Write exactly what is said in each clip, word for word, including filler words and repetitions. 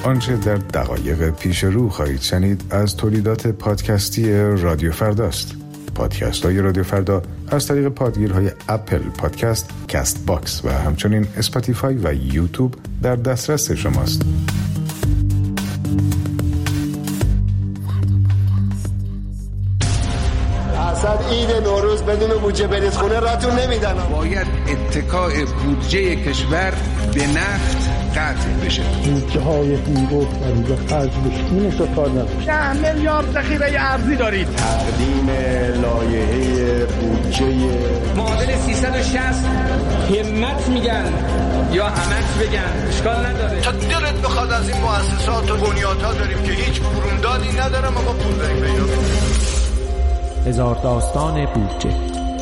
آنچه در دقایق پیش رو خواهید شنید از تولیدات پادکستی رادیو فرداست. پادکست های رادیو فردا از طریق پادگیرهای اپل پادکست، کست باکس و همچنین اسپاتیفای و یوتیوب در دسترس شماست. اصلا عید نوروز بدون بودجه برید خونه راتون نمیدن. باید اتکاء بودجه کشور به نفت قطع بشه. بودجه های بی‌روح و خرج بشکونش رو کار نباشه. ده میلیارد ذخیره ارزی دارید. تقدیم لایحه بودجه معادل سیصد و شصت همت میگن یا همت بگن اشکال نداره. تا دلت بخواد از این مؤسسات و بنیادها داریم که هیچ برومدادی نداره ما با پول داریم پیدا کنیم. هزار داستان بودجه.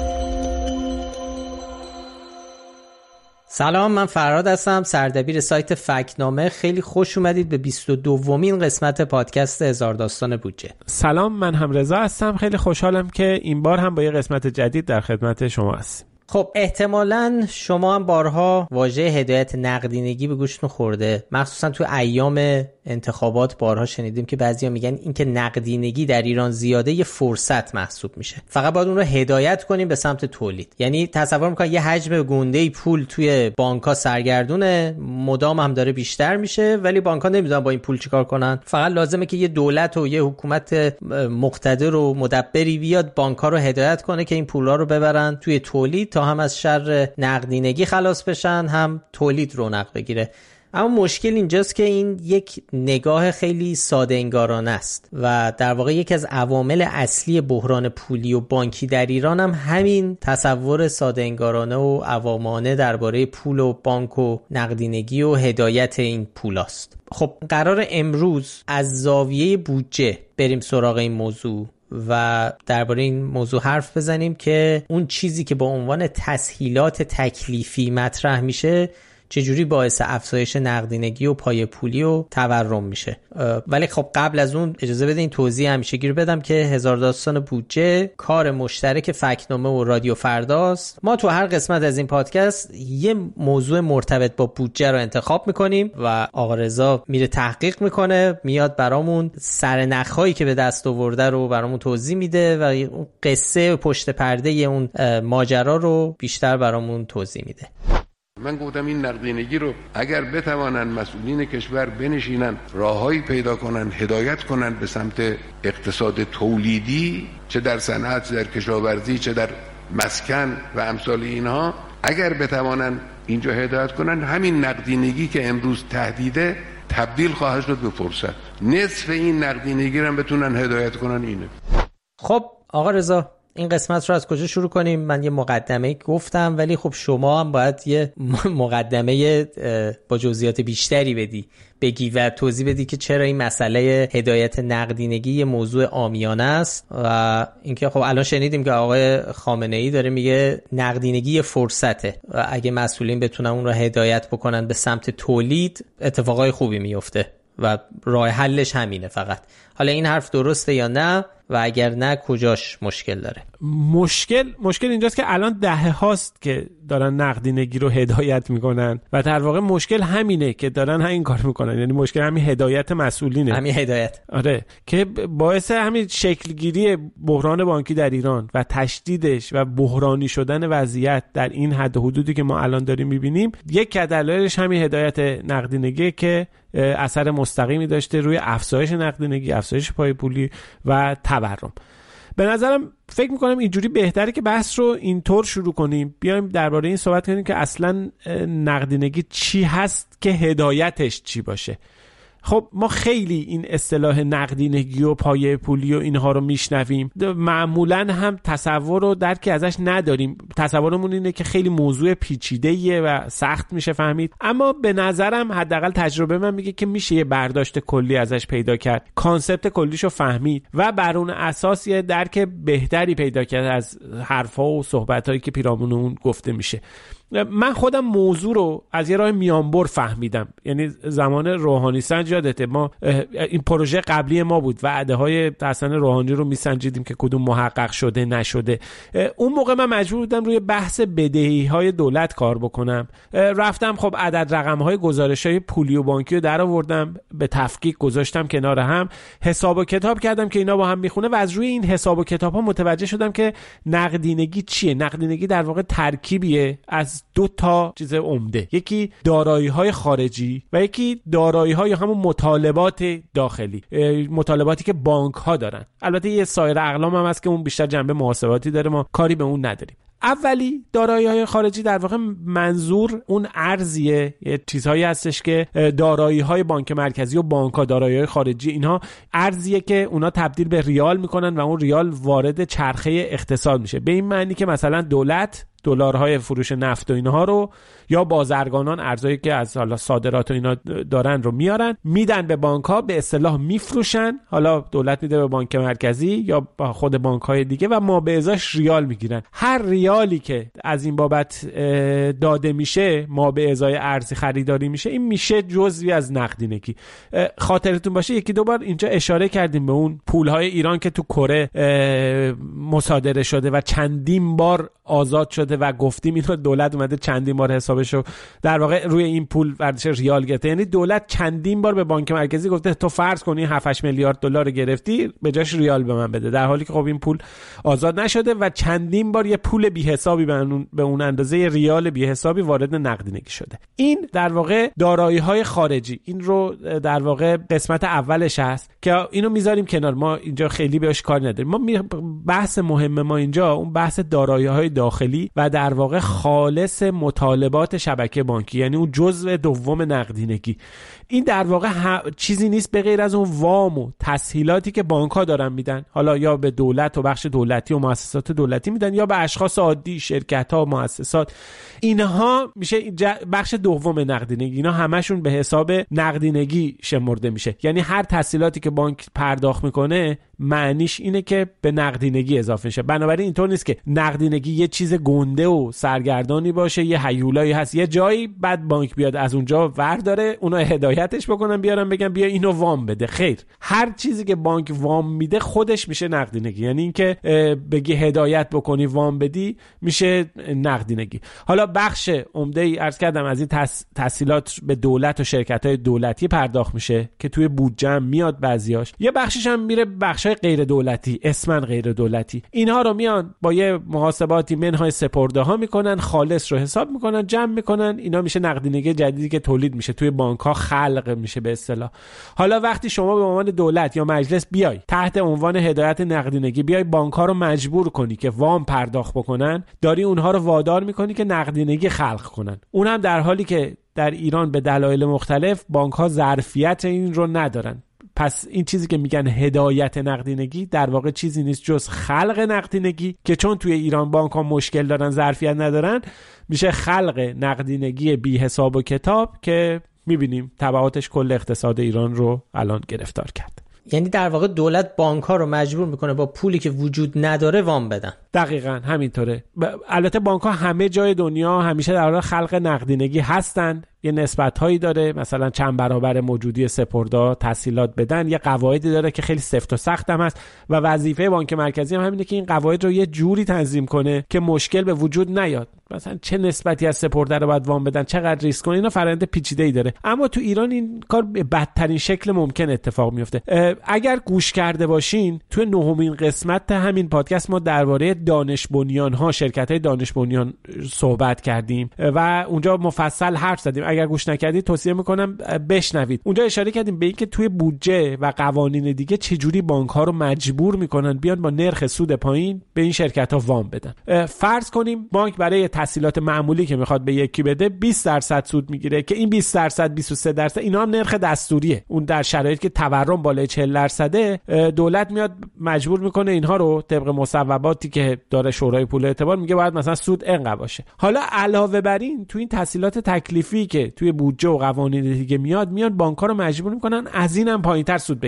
سلام، من فرهاد هستم، سردبیر سایت فکت‌نامه. خیلی خوش اومدید به بیست و دومین قسمت پادکست هزار داستان بودجه. سلام، من هم رضا هستم. خیلی خوشحالم که این بار هم با یه قسمت جدید در خدمت شما هستم. خب احتمالاً شما هم بارها واژه هدایت نقدینگی به گوشتون خورده، مخصوصا تو ایام انتخابات بارها شنیدیم که بعضیا میگن اینکه نقدینگی در ایران زیاده یه فرصت محسوب میشه، فقط باید اون رو هدایت کنیم به سمت تولید. یعنی تصور میکنن یه حجم گنده‌ای پول توی بانک‌ها سرگردونه، مدام هم داره بیشتر میشه، ولی بانک‌ها نمیدونن با این پول چیکار کنن. فقط لازمه که یه دولت و یه حکومت مقتدر و مدبری بیاد بانک‌ها رو هدایت کنه که این پولا رو ببرن توی تولید تا هم از شر نقدینگی خلاص بشن، هم تولید رونق بگیره. اما مشکل اینجاست که این یک نگاه خیلی ساده انگارانه است و در واقع یکی از عوامل اصلی بحران پولی و بانکی در ایران هم همین تصور ساده انگارانه و عوامانه درباره پول و بانک و نقدینگی و هدایت این پولاست. خب قرار امروز از زاویه بودجه بریم سراغ این موضوع و درباره این موضوع حرف بزنیم که اون چیزی که با عنوان تسهیلات تکلیفی مطرح میشه چجوری باعث افزایش نقدینگی و پای پولی و تورم میشه. ولی خب قبل از اون اجازه بدین توضیح همیشگی رو بدم که هزار داستان بودجه کار مشترک فکت‌نامه و رادیو فرداست. ما تو هر قسمت از این پادکست یه موضوع مرتبط با بودجه رو انتخاب میکنیم و آقا رضا میره تحقیق میکنه، میاد برامون سرنخ‌هایی که به دست آورده رو برامون توضیح میده و اون قصه پشت پرده اون ماجرا رو بیشتر برامون توضیح میده. من گفتم این نقدینگی رو اگر بتوانن مسئولین کشور بنشینن راههایی پیدا کنن هدایت کنن به سمت اقتصاد تولیدی، چه در صنعت چه در کشاورزی چه در مسکن و امثال اینها، اگر بتوانن اینجا هدایت کنن، همین نقدینگی که امروز تهدیده تبدیل خواهد شد به فرصت. نصف این نقدینگی رو بتونن هدایت کنن اینه. خب آقا رضا، این قسمت رو از کجا شروع کنیم؟ من یه مقدمه گفتم ولی خب شما هم باید یه مقدمه با جزئیات بیشتری بدی بگی و توضیح بدی که چرا این مسئله هدایت نقدینگی یه موضوع عامیانه است و اینکه خب الان شنیدیم که آقای خامنه‌ای داره میگه نقدینگی یه فرصته و اگه مسئولین بتونن اون رو هدایت بکنن به سمت تولید اتفاقای خوبی میفته و راه حلش همینه فقط. حالا این حرف درسته یا نه و اگر نه کجاش مشکل داره؟ مشکل مشکل اینجاست که الان دهه هاست که دارن نقدینگی رو هدایت میکنن و در واقع مشکل همینه که دارن همین کار میکنن. یعنی مشکل همین هدایت مسئولینه، همین هدایت، آره، که باعث همین شکلگیری بحران بانکی در ایران و تشدیدش و بحرانی شدن وضعیت در این حد و حدودی که ما الان داریم میبینیم. یک دلایلش همین هدایت نقدینگی که اثر مستقیمی داشته روی افزایش نقدینگی، افزایش پای پولی و تورم. به نظرم فکر میکنم اینجوری بهتره که بحث رو اینطور شروع کنیم، بیایم درباره این صحبت کنیم که اصلا نقدینگی چی هست که هدایتش چی باشه. خب ما خیلی این اصطلاح نقدینگی و پایه پولی و اینها رو میشنویم، معمولا هم تصور رو درکی ازش نداریم. تصورمون اینه که خیلی موضوع پیچیده‌ایه و سخت میشه فهمید، اما به نظرم حداقل تجربه من میگه که میشه یه برداشت کلی ازش پیدا کرد، کانسپت کلیشو فهمید و بر اون اساس یه درک بهتری پیدا کرد از حرفا و صحبتایی که پیرامون اون گفته میشه. من خودم موضوع رو از یه راه میانبر فهمیدم. یعنی زمان روحانی سنج یادته ما این پروژه قبلی ما بود، وعده های حسن روحانی رو میسنجیدیم که کدوم محقق شده نشده. اون موقع من مجبور بودم روی بحث بدهی های دولت کار بکنم. رفتم خب عدد رقم های گزارش های پولی و بانکی رو در آوردم، به تفکیک گذاشتم کنار هم، حساب و کتاب کردم که اینا با هم میخونه و از روی این حساب و کتاب ها متوجه شدم که نقدینگی چیه. نقدینگی در واقع ترکیبیه از دو تا چیز عمده، یکی دارایی های خارجی و یکی دارایی های همون مطالبات داخلی، مطالباتی که بانک ها دارن. البته یه سایر اقلام هم هست که اون بیشتر جنبه محاسباتی داره، ما کاری به اون نداریم. اولی دارایی‌های خارجی در واقع منظور اون ارزیه، یه چیزهایی هستش که دارایی‌های بانک مرکزی و بانک‌ها، دارایی‌های خارجی، اینها ارزیه که اونا تبدیل به ریال میکنن و اون ریال وارد چرخه اقتصاد میشه. به این معنی که مثلا دولت دلارهای فروش نفت و اینها رو یا بازرگانان ارزایی که از حالا صادرات و اینا دارن رو میارن میدن به بانک‌ها، به اصطلاح میفروشن. حالا دولت میده به بانک مرکزی یا با خود بانک‌های دیگه و ما به ازاش ریال میگیرن. هر ریالی که از این بابت داده میشه، ما به ازای ارزی خریداری میشه، این میشه جزوی از نقدینگی. خاطرتون باشه یکی دو بار اینجا اشاره کردیم به اون پول‌های ایران که تو کره مصادره شده و چندین بار آزاد شده و گفتیم اینو دولت اومده چندین بار حسابشو در واقع روی این پول ورزش ریال گرفته. یعنی دولت چندین بار به بانک مرکزی گفته تو فرض کنی هفت هشت میلیارد دلار گرفتی، به جاش ریال به من بده، در حالی که خب این پول آزاد نشده و چندین بار یه پول بی حسابی به اون اندازه ریال بی حسابی وارد نقدینگی شده. این در واقع دارایی‌های خارجی، این رو در واقع قسمت اولش هست که اینو میذاریم کنار، ما اینجا خیلی بهش کار نداریم. ما بحث مهم ما اینجا اون بحث دارایی‌های داخلی و در واقع خالص مطالبات شبکه بانکی، یعنی اون جزء دوم نقدینگی. این در واقع چیزی نیست به غیر از اون وام و تسهیلاتی که بانک‌ها دارن میدن، حالا یا به دولت و بخش دولتی و مؤسسات دولتی میدن یا به اشخاص عادی، شرکت‌ها، مؤسسات. اینها میشه بخش دوم نقدینگی. اینا همشون به حساب نقدینگی شمرده میشه. یعنی هر تسهیلاتی که بانک پرداخت میکنه معنیش اینه که به نقدینگی اضافه شه. بنابراین اینطور نیست که نقدینگی یه چیز گنده و سرگردانی باشه، یه هیولایی هست یه جایی بعد بانک بیاد از اونجا ور داره اونا هدایتش بکنن بیارن بگن بیا اینو وام بده. خیر، هر چیزی که بانک وام میده خودش میشه نقدینگی. یعنی اینکه بگی هدایت بکنی وام بدی میشه نقدینگی. حالا بخش عمده ای عرض کردم از این تسهیلات به دولت و شرکت‌های دولتی پرداخت میشه که توی بودجه میاد بعضیاش. یه بخشش هم میره بخشای غیر دولتی، اسمن غیر دولتی. اینها رو میان با یه محاسباتی منهای سپرده ها میکنن، خالص رو حساب میکنن، جمع میکنن. اینا میشه نقدینگی جدیدی که تولید میشه توی بانک ها، خلق میشه به اصطلاح. حالا وقتی شما به عنوان دولت یا مجلس بیای تحت عنوان هدایت نقدینگی بیای بانک ها رو مجبور کنی که وام پرداخت بکنن، داری اونها رو وادار میکنی که نقدینگی خلق کنن. اونم در حالی که در ایران به دلایل مختلف بانک ها ظرفیت این رو ندارن. پس این چیزی که میگن هدایت نقدینگی در واقع چیزی نیست جز خلق نقدینگی که چون توی ایران بانک ها مشکل دارن، ظرفیت ندارن، میشه خلق نقدینگی بی حساب و کتاب که میبینیم تبعاتش کل اقتصاد ایران رو الان گرفتار کرد. یعنی در واقع دولت بانک ها رو مجبور میکنه با پولی که وجود نداره وام بدن. دقیقاً همینطوره. البته بانک ها همه جای دنیا همیشه در حال خلق نقدینگی هستند. یه نسبت هایی داره، مثلا چند برابر موجودی سپرده تسهیلات بدن. یه قواعدی داره که خیلی سفت و سخت هم هست و وظیفه بانک مرکزی هم همینه که این قواعد رو یه جوری تنظیم کنه که مشکل به وجود نیاد. مثلا چه نسبتی از سپرده رو باید وام بدن، چقدر ریسک کنه، اینا فرآیند پیچیده‌ای داره. اما تو ایران این کار به بدترین شکل ممکن اتفاق میفته. اگر گوش کرده باشین تو نهمین قسمت همین پادکست ما درباره دانش بنیان‌ها، شرکت‌های دانش بنیان صحبت کردیم و اونجا مفصل حرف زدیم. اگر گوش نکردید توصیه میکنم بشنوید. اونجا اشاره کردیم به اینکه توی بودجه و قوانین دیگه چجوری بانک‌ها رو مجبور میکنن بیان با نرخ سود پایین به این شرکت‌ها وام بدن. فرض کنیم بانک برای تسهیلات معمولی که میخواد به یکی بده بیست درصد سود میگیره که این بیست درصد بیست و سه درصد اینا هم نرخ دستوریه. اون در شرایطی که تورم بالای چهل درصده دولت میاد مجبور میکنه اینها رو طبق مصوباتی که داره شورای پول اعتبار میگه باید مثلا سود اینقدر باشه. حالا علاوه بر این تو این تسهیلات تکلیفی که توی بودجه و قوانین دیگه میاد میان بانک‌ها رو مجبور میکنن از اینم پایینتر سود بگیرن.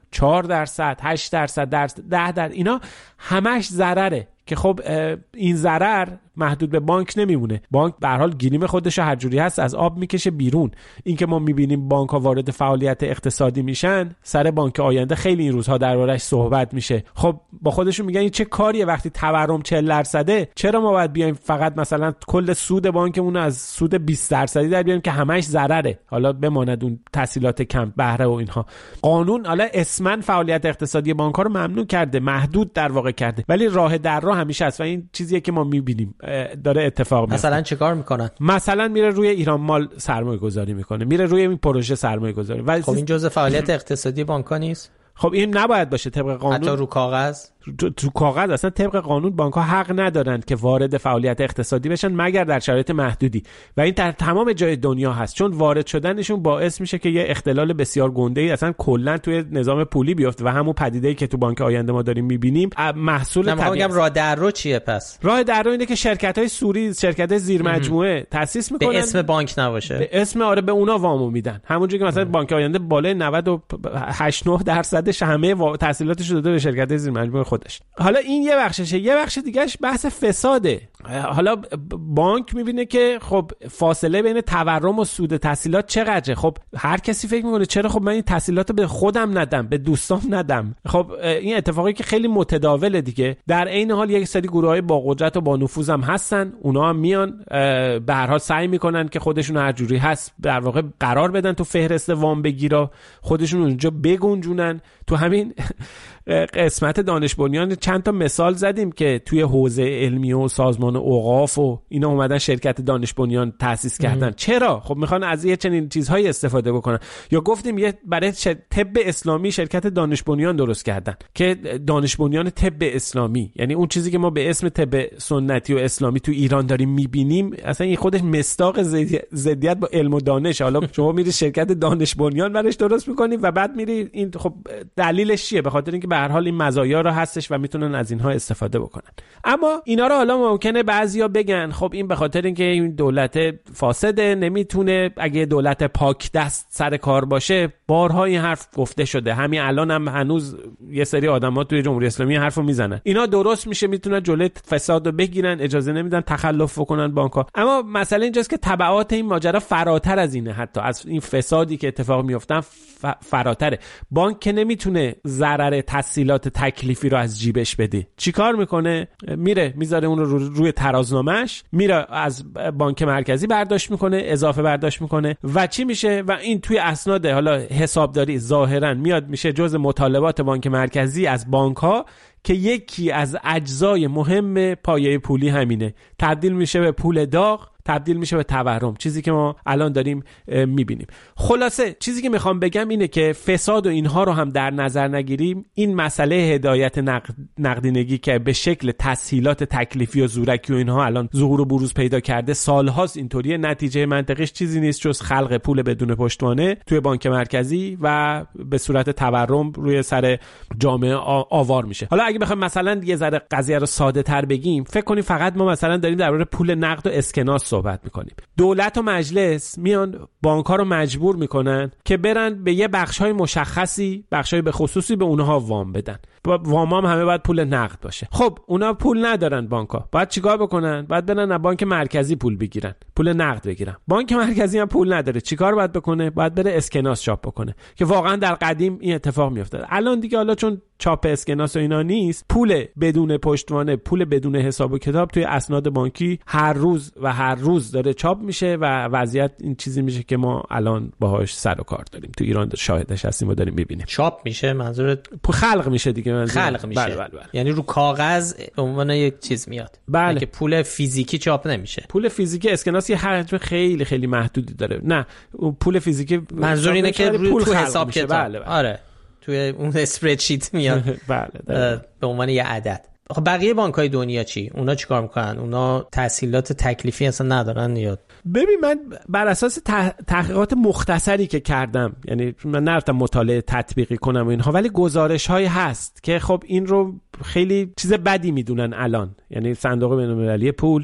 چهار درصد، هشت درصد، ده درصد، اینا همش ضرره که خب این ضرر محدود به بانک نمیمونه. بانک به هر حال گلیم خودش هر جوری هست از آب میکشه بیرون. این که ما میبینیم بانک ها وارد فعالیت اقتصادی میشن، سر بانک آینده خیلی این روزها دربارش صحبت میشه. خب با خودشون میگن این چه کاریه وقتی تورم چهل درصده، چرا ما باید بیایم فقط مثلا کل سود بانکمون از سود بیست درصدی در بیاریم که همش ضرره، حالا بماند اون تسهیلات کم بهره و اینها. قانون حالا اسمن فعالیت اقتصادی بانک ها رو ممنوع کرده، محدود در واقع کرده، ولی راه در راه همیشه هست و این چیزیه که ما میبینیم داره اتفاق میفته. مثلا چه کار میکنن؟ مثلا میره روی ایران مال سرمایه گذاری میکنه، میره روی این پروژه سرمایه گذاری. ولی خب این جزء فعالیت اقتصادی بانک‌ها نیست؟ خب این نباید باشه طبق قانون. حتی رو کاغذ تو کاغذ اصلا طبق قانون بانک‌ها حق ندارند که وارد فعالیت اقتصادی بشن مگر در شرایط محدودی و این در تمام جای دنیا هست، چون وارد شدنشون باعث میشه که یه اختلال بسیار گنده‌ای اصلا کلا توی نظام پولی بیفته و همون پدیده‌ای که تو بانک آینده ما داریم می‌بینیم محصول طبیعی. میگم راه در رو چیه پس؟ راه در رو اینه که شرکت‌های سوری، شرکت‌های زیر مجموعه تأسیس می‌کنن به اسم بانک نباشه، به اسم آره به اونا وامو میدن، همونجوری که مثلا بانک آینده بالای نود و هشت نه درصدش همه تحصیلاتش داده به شرکت‌های زیر مجموعه خودش. حالا این یه بخششه. یه بخش دیگهش بحث فساده. حالا بانک میبینه که خب فاصله بین تورم و سود تحصیلات چقدره. خب هر کسی فکر میکنه چرا خب من این تحصیلاتو به خودم ندم، به دوستام ندم. خب این اتفاقی که خیلی متداوله دیگه. در عین حال یک سری گروهای با قدرت و با نفوذ هم هستن، اونا هم میان به هر حال سعی میکنن که خودشون هر جوری هست در واقع قرار بدن تو فهرست وام بگیرا، خودشون اونجا بگنجونن. تو همین قسمت دانش بنیان چند تا مثال زدیم که توی حوزه علمی و سازمان اوقاف و اینا اومدن شرکت دانش بنیان تأسیس کردن. ام. چرا؟ خب میخوان از یه چنین چیزهایی استفاده بکنن. یا گفتیم یه برای طب اسلامی شرکت دانش بنیان درست کردن که دانش بنیان طب اسلامی، یعنی اون چیزی که ما به اسم طب سنتی و اسلامی تو ایران داریم میبینیم اصلا این خودش مصداق ضدیت با علم و دانش. حالا شما میری شرکت دانش بنیان برش درست میکنی و بعد میری این، خب دلیلش چیه؟ به خاطر اینکه به هر حال این مزایا رو هستش و میتونن از اینها استفاده بکنن. اما اینا رو حالا ممکنه بعضیا بگن خب این به خاطر اینکه این دولت فاسده نمیتونه، اگه دولت پاک دست سر کار باشه. بارها این حرف گفته شده، همین الان هم هنوز یه سری آدما توی جمهوری اسلامی حرفو میزنن اینا درست میشه میتونن جلوی فساد رو بگیرن، اجازه نمیدن تخلف بکنن بانک‌ها. اما مسئله اینجاست که تبعات این ماجرا فراتر از اینه، حتی از این فسادی که اتفاق میافتن فراتره. بانک که نمیتونه ضرر تسهیلات تکلیفی رو از جیبش بده، چیکار میکنه؟ میره میذاره اون رو روی ترازنامه‌اش، میره از بانک مرکزی برداشت میکنه، اضافه برداشت میکنه و چی میشه؟ و این توی اسناد حالا حسابداری ظاهرا میاد میشه جزء مطالبات بانک مرکزی از بانک‌ها که یکی از اجزای مهم پایه پولی همینه، تبدیل میشه به پول داغ، تبدیل میشه به تورم، چیزی که ما الان داریم میبینیم. خلاصه چیزی که میخوام بگم اینه که فساد و اینها رو هم در نظر نگیریم، این مسئله هدایت نقد، نقدینگی که به شکل تسهیلات تکلیفی و زورکی و اینها الان ظهور و بروز پیدا کرده، سالهاست اینطوریه، نتیجه منطقیش چیزی نیست جز خلق پول بدون پشتوانه توی بانک مرکزی و به صورت تورم روی سر جامعه آوار میشه. حالا اگه بخوایم مثلا یه ذره قضیه رو ساده تر بگیم، فکر کنیم فقط ما مثلا داریم درباره پول نقد و اسکناس صحبت میکنیم. دولت و مجلس میان بانک‌ها رو مجبور میکنن که برن به یه بخش‌های مشخصی، بخش‌های به خصوصی به اونها وام بدن. وام هم همه باید پول نقد باشه. خب اونا پول ندارن بانک‌ها. باید چیکار بکنن؟ باید برن از بانک مرکزی پول بگیرن، پول نقد بگیرن. بانک مرکزی هم پول نداره. چیکار باید بکنه؟ باید بره اسکناس چاپ بکنه. که واقعا در قدیم این اتفاق میافتاد. الان دیگه حالا چون چاپ اسکناس و اینا نیست، پول بدون پشتوانه، پول بدون حساب و کتاب توی اسناد بانکی هر روز و هر روز داره چاپ میشه و وضعیت این چیزی میشه که ما الان باهاش سر و کار داریم تو ایران، شاهدش هستیم و داریم میبینیم. چاپ میشه منظورت؟ خلق میشه دیگه منظور. خلق میشه. بله بله بله. یعنی رو کاغذ به عنوان یک چیز میاد. بله. که پول فیزیکی چاپ نمیشه. پول فیزیکی اسکناس یه حجم خیلی خیلی محدودی داره. نه پول فیزیکی منظور اینه که رو تو حساب کتاب. بله بله. آره. توی اون اسپردشیت میاد. بله. به عنوان یه عدد. خب بقیه بانک‌های دنیا چی؟ اونا چیکار میکنن؟ اونا تسهیلات تکلیفی اصلا ندارن یا؟ ببین من بر اساس تحقیقات مختصری که کردم، یعنی من نرفتم مطالعه تطبیقی کنم و اینها، ولی گزارش‌هایی هست که خب این رو خیلی چیز بدی میدونن الان. یعنی صندوق بین‌المللی پول،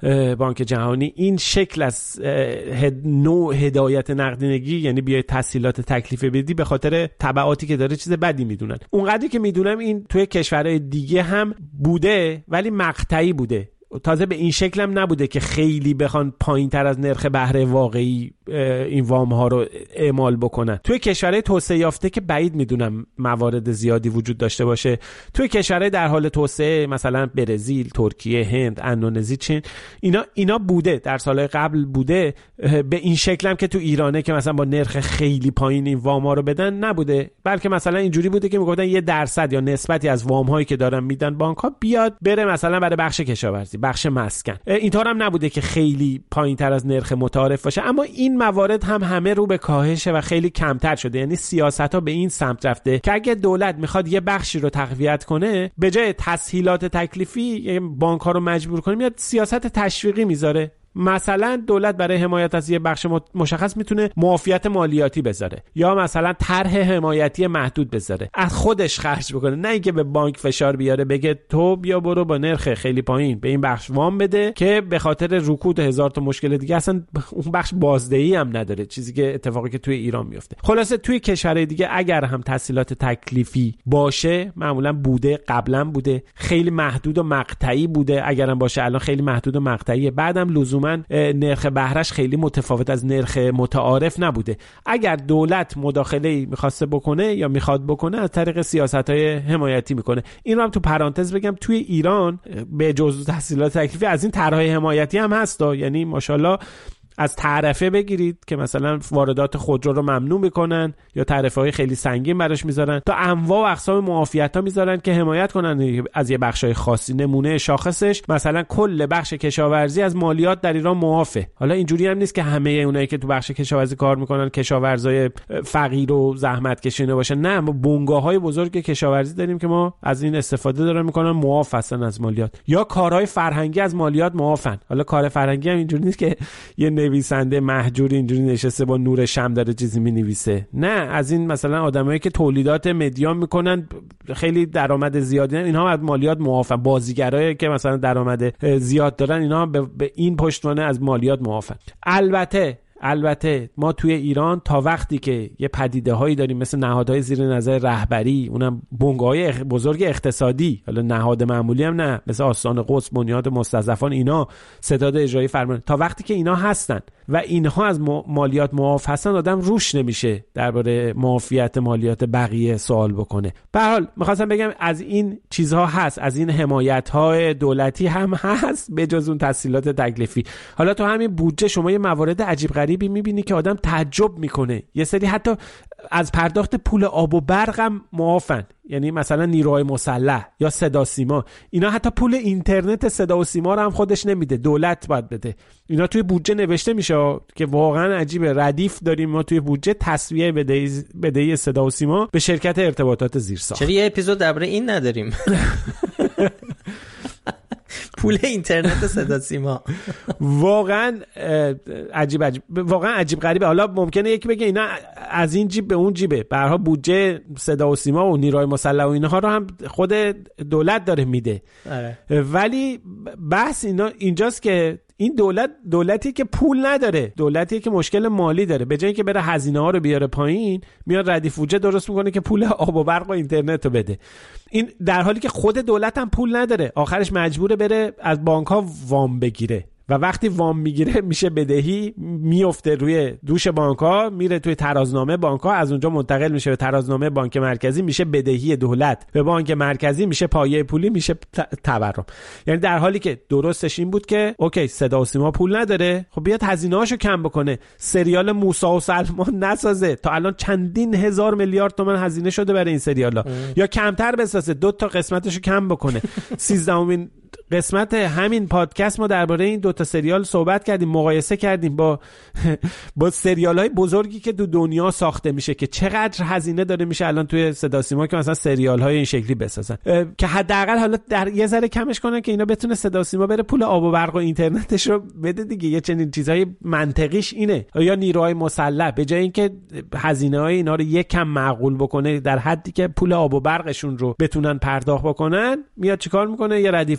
بانک جهانی این شکل از هد نوع هدایت نقدینگی، یعنی بیای تسهیلات تکلیف بدی، به خاطر تبعاتی که داره چیز بدی میدونن. اونقدری که میدونم این توی کشورهای دیگه هم بوده ولی مقطعی بوده، تازه به این شکل هم نبوده که خیلی بخوان پایین تر از نرخ بهره واقعی این وام ها رو اعمال بکنن. توی کشورهای توسعه یافته که بعید میدونم موارد زیادی وجود داشته باشه. توی کشورهای در حال توسعه مثلا برزیل، ترکیه، هند، اندونزی، چین، اینا اینا بوده، در سالهای قبل بوده. به این شکل هم که تو ایرانه که مثلا با نرخ خیلی پایین این وام ها رو بدن نبوده، بلکه مثلا اینجوری بوده که میگفتن یه درصد یا نسبتی از وام هایی که دارن میدن بانک ها بیاد بره مثلا برای بخش کشاورزی، بخش مسکن. اینطور هم نبوده که خیلی پایین تر از نرخ متعارف باشه، اما این موارد هم همه رو به کاهشه و خیلی کمتر شده. یعنی سیاست ها به این سمت رفته که اگه دولت میخواد یه بخشی رو تقویت کنه، به جای تسهیلات تکلیفی یعنی بانک ها رو مجبور کنه، میاد سیاست تشویقی میذاره. مثلا دولت برای حمایت از یه بخش مشخص میتونه معافیت مالیاتی بذاره یا مثلا طرح حمایتی محدود بذاره، از خودش خرج بکنه، نه اینکه به بانک فشار بیاره بگه تو بیا برو با نرخ خیلی پایین به این بخش وام بده، که به خاطر رکود هزار تا مشکل دیگه اصلا اون بخش بازدهی هم نداره، چیزی که اتفاقی که توی ایران میفته. خلاصه توی کشورهای دیگه اگر هم تسهیلات تکلیفی باشه، معمولا بوده، قبلا بوده، خیلی محدود و مقطعی بوده، اگرم باشه الان خیلی محدود و مقطعیه، بعدم لزوما من نرخ بهرهش خیلی متفاوت از نرخ متعارف نبوده. اگر دولت مداخله‌ای می‌خواسته بکنه یا میخواد بکنه، از طریق سیاست‌های حمایتی میکنه. این رو هم تو پرانتز بگم توی ایران به جز تسهیلات تکلیفی از این طرح‌های حمایتی هم هست، یعنی ماشاءالله از تعرفه بگیرید که مثلا واردات خودرو رو ممنوع میکنن یا تعرفه‌های خیلی سنگین براش میذارن، تا انواع و اقسام معافیت‌ها میذارن که حمایت کنن از یه بخشای خاصی. نمونه شاخصش مثلا کل بخش کشاورزی از مالیات در ایران معافه. حالا اینجوری هم نیست که همه اونایی که تو بخش کشاورزی کار میکنن کشاورزای فقیر و زحمت کشیده باشن، نه، ما بنگاه‌های بزرگ کشاورزی داریم که ما از این استفاده دارن میکنن، معاف هستن از مالیات. یا کارهای فرهنگی از مالیات معافن. حالا کار فرهنگی هم اینجوری نیست که یه نویسنده مهجوری اینجوری نشسته با نور شمع داره چیزی مینویسه، نه، از این مثلا آدمایی که تولیدات مدیا میکنن خیلی درآمد زیادی دارن، اینها از مالیات معافن. بازیگرایی که مثلا درآمد زیاد دارن، اینها به این پشتوانه از مالیات معافن. البته البته ما توی ایران تا وقتی که یه پدیده هایی داریم مثل نهادهای زیر نظر رهبری، اونم بنگاه‌های بزرگ اقتصادی، حالا نهاد معمولی هم نه، مثل آستان قدس، بنیاد مستضعفان، اینا ستاد اجرایی فرمان، تا وقتی که اینا هستن و اینها از مالیات معاف هستن، آدم روش نمیشه درباره معافیت مالیات بقیه سوال بکنه. به هر حال می‌خواستم بگم از این چیزها هست، از این حمایت‌های دولتی هم هست به جز اون تسهیلات تکلیفی. حالا تو همین بودجه شما یه موارد عجیب غریبی می‌بینی که آدم تعجب میکنه. یه سری حتی از پرداخت پول آب و برق هم معافن، یعنی مثلا نیروهای مسلح یا صدا سیما، اینا حتی پول اینترنت صدا و سیما رو هم خودش نمیده، دولت باید بده. اینا توی بودجه نوشته میشه که واقعا عجیبه. ردیف داریم ما توی بودجه تسویه بدهی بدهی صدا و سیما به شرکت ارتباطات زیرساخت. چرا یه اپیزود درباره این نداریم؟ پول اینترنت صدا سیما واقعا عجیب عجیب واقعا عجیب غریبه. حالا ممکنه یکی بگه اینا از این جیب به اون جیبه، به هر حال بودجه صدا و سیما و نیروهای مسلح و اینها رو هم خود دولت داره میده. آره. ولی بحث اینا اینجاست که این دولت دولتی که پول نداره، دولتی که مشکل مالی داره، به جای اینکه بره هزینه ها رو بیاره پایین، میاد ردیف بودجه درست میکنه که پول آب و برق و اینترنت رو بده. این در حالی که خود دولت هم پول نداره، آخرش مجبوره بره از بانک ها وام بگیره و وقتی وام میگیره میشه بدهی، میفته روی دوش بانک ها، میره توی ترازنامه بانک ها، از اونجا منتقل میشه به ترازنامه بانک مرکزی، میشه بدهی دولت به بانک مرکزی، میشه پایه پولی، میشه تورم. یعنی در حالی که درستش این بود که اوکی صدا و سیما پول نداره، خب بیاد هزینه‌هاشو کم بکنه، سریال موسی و سلمان نسازه، تا الان چندین هزار میلیارد تومان هزینه شده برای این سریالا، یا کمتر بسازه، دو تا قسمتشو کم بکنه. سیزدهمین قسمت همین پادکست ما درباره این دو تا سریال صحبت کردیم، مقایسه کردیم با با سریال‌های بزرگی که تو دنیا ساخته میشه که چقدر هزینه داره میشه الان توی صدا سیما که مثلا سریال‌های این شکلی بسازن، که حداقل حالا در یه ذره کمش کنن که اینا بتونه صدا سیما بره پول آب و برق و اینترنتش رو بده دیگه. یه چنین چیزای منطقیش اینه. یا نیروهای مسلح به جای اینکه هزینه‌های اینا رو یکم معقول بکنه در حدی که پول آب و برقشون رو بتونن پرداخت بکنن، میاد چیکار میکنه؟ یه ردیف بودجه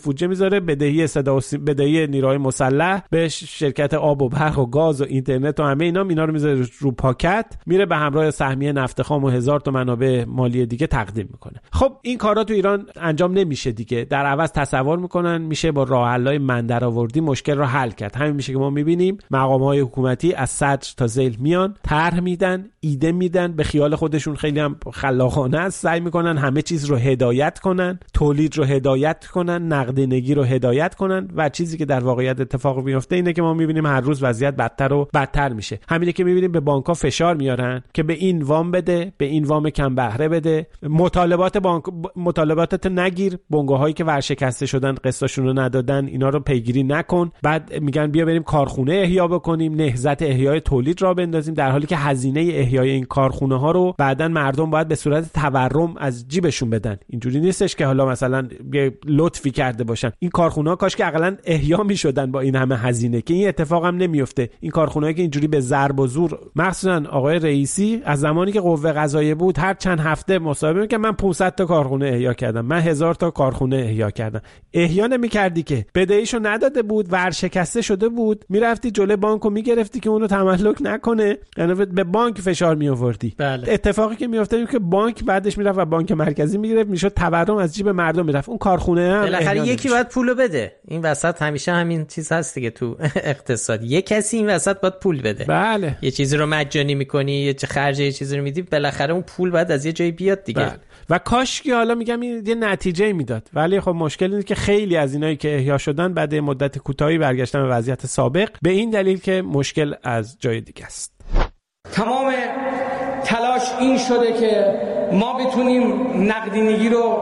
میذاره، بدهی صدا و سی... بدهی نیروهای مسلح به شرکت آب و برق و گاز و اینترنت و همه اینا اینا رو میذاره رو پاکت، میره به همراه سهمیه نفت خام و هزار تا منابع مالی دیگه تقدیم میکنه. خب این کارا تو ایران انجام نمیشه دیگه، در عوض تصور میکنن میشه با راه حل‌های من درآوردی مشکل رو حل کرد. همین میشه که ما میبینیم مقام‌های حکومتی از صدر تا ذیل میان، طرح میدن، ایده میدن، به خیال خودشون خیلی هم خلاقانه است، سعی میکنن همه چیز رو هدایت کنن، تولید رو هدایت کنن، نقدینگی رو هدایت کنن و چیزی که در واقعیت اتفاق میفته اینه که ما میبینیم هر روز وضعیت بدتر و بدتر میشه. همینه که میبینیم به بانک‌ها فشار میارن که به این وام بده، به این وام کم بهره بده، مطالبات بانک مطالباتت نگیر، بنگاهایی که ورشکسته شدن قسطاشون رو ندادن اینا رو پیگیری نکن، بعد میگن بیا بریم کارخونه احیا بکنیم، نهضت احیای تولید را بندازیم، در حالی که هزینه احیای این کارخونه ها رو بعدن مردم باید به صورت تورم از جیبشون بدن. اینجوری نیستش که حالا مثلا یه لطفی کرده باشن. این کارخونه ها کاش که حداقل احیا میشدن با این همه هزینه، که این اتفاق هم نمیفته. این کارخونه‌ای که اینجوری به ضرب و زور، مخصوصا آقای رئیسی از زمانی که قوه قضاییه بود هر چند هفته مصاحبه می‌کرد من پانصد تا کارخونه احیا کردم، من هزار تا کارخونه احیا کردم. احیا نمی‌کردی که بدهیشو نداده بود، ورشکسته شده بود، میرفتی جلوی بانکو میگرفتی که اونو تملک نکنه، یعنی به بانک فشار میآوردی. بله. اتفاقی که میافتاد این که بانک بعدش میرفت و بانک مرکزی میگرفت، میشد تورم از جیب مردم میرفت. اون کارخونه هم بالاخره یکی باید پولو بده. این وسط همیشه همین چیز هست دیگه تو اقتصاد، یک کسی این وسط باید پول بده. بله. یه چیزی رو مجانی میکنی، یه خرج یه چیزی رو میدی، بالاخره اون پول باید از یه جایی بیاد دیگه. بله. و کاش که حالا میگم این یه نتیجه میداد، ولی خب مشکل اینه که خیلی از اینایی که احیا شدن بعد مدت کوتاهی برگشتن به وضعیت سابق، به این دلیل که مشکل از جای دیگه است. تمام تلاش این شده که ما بتونیم نقدینگی رو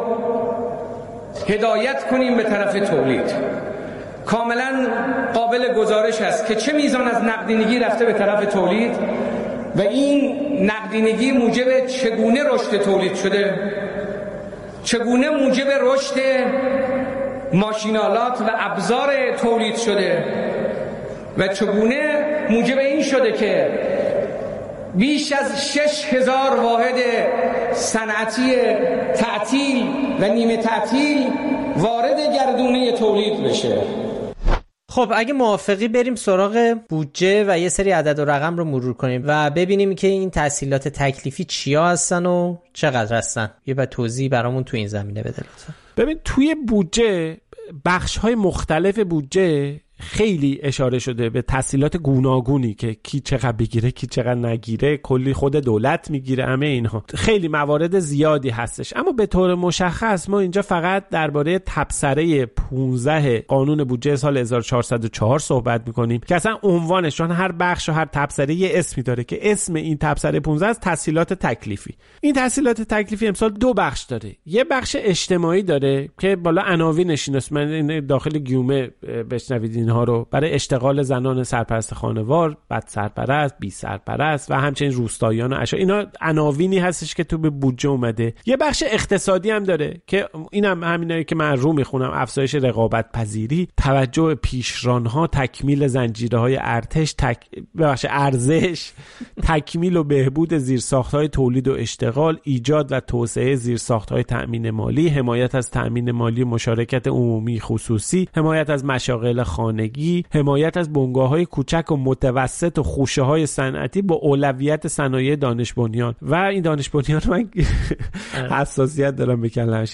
هدایت کنیم به طرف تولید. کاملا قابل گزارش است که چه میزان از نقدینگی رفته به طرف تولید و این نقدینگی موجب چگونه رشد تولید شده، چگونه موجب رشد ماشینالات و ابزار تولید شده و چگونه موجب این شده که بیش از شش هزار واحد صنعتی تعطیل و نیمه تعطیل وارد گردونه تولید بشه. خب اگه موافقی بریم سراغ بودجه و یه سری عدد و رقم رو مرور کنیم و ببینیم که این تسهیلات تکلیفی چیا هستن و چقدر هستن. یه بعد توضیح برامون تو این زمینه بده لطفا. ببین توی بودجه بخش‌های مختلف بودجه خیلی اشاره شده به تسهیلات گوناگونی که کی چقدر بگیره کی چقدر نگیره، کلی خود دولت میگیره، همه اینها خیلی موارد زیادی هستش. اما به طور مشخص ما اینجا فقط درباره تبصره پانزده قانون بودجه سال هزار و چهارصد و چهار صحبت میکنیم که اصلا عنوانش، چون هر بخش و هر تبصره یه اسمی داره که اسم این تبصره پانزده از تسهیلات تکلیفی. این تسهیلات تکلیفی امسال دو بخش داره. یه بخش اجتماعی داره که بالا عناوینش اینه، داخل گیومه بشنوید ها رو، برای اشتغال زنان سرپرست خانوار، بد سرپرست، بی سرپرست و همچنین روستاییان و اشراف. اینا عناوینی هستش که تو به بودجه اومده. یه بخش اقتصادی هم داره که اینم هم همینایی که من رو میخونم: افزایش رقابت پذیری، توجه به پیشرانها، تکمیل زنجیره‌های ارتش، تک... ببخشید ارزش، تکمیل و بهبود زیرساخت‌های تولید و اشتغال، ایجاد و توسعه زیرساخت‌های تأمین مالی، حمایت از تأمین مالی مشارکت عمومی خصوصی، حمایت از مشاغل خانه، حمایت از بنگاه‌های کوچک و متوسط و خوشه‌های صنعتی با اولویت صنایع دانش بنیان. و این دانش بنیان من حساسیت دارم بکنمش.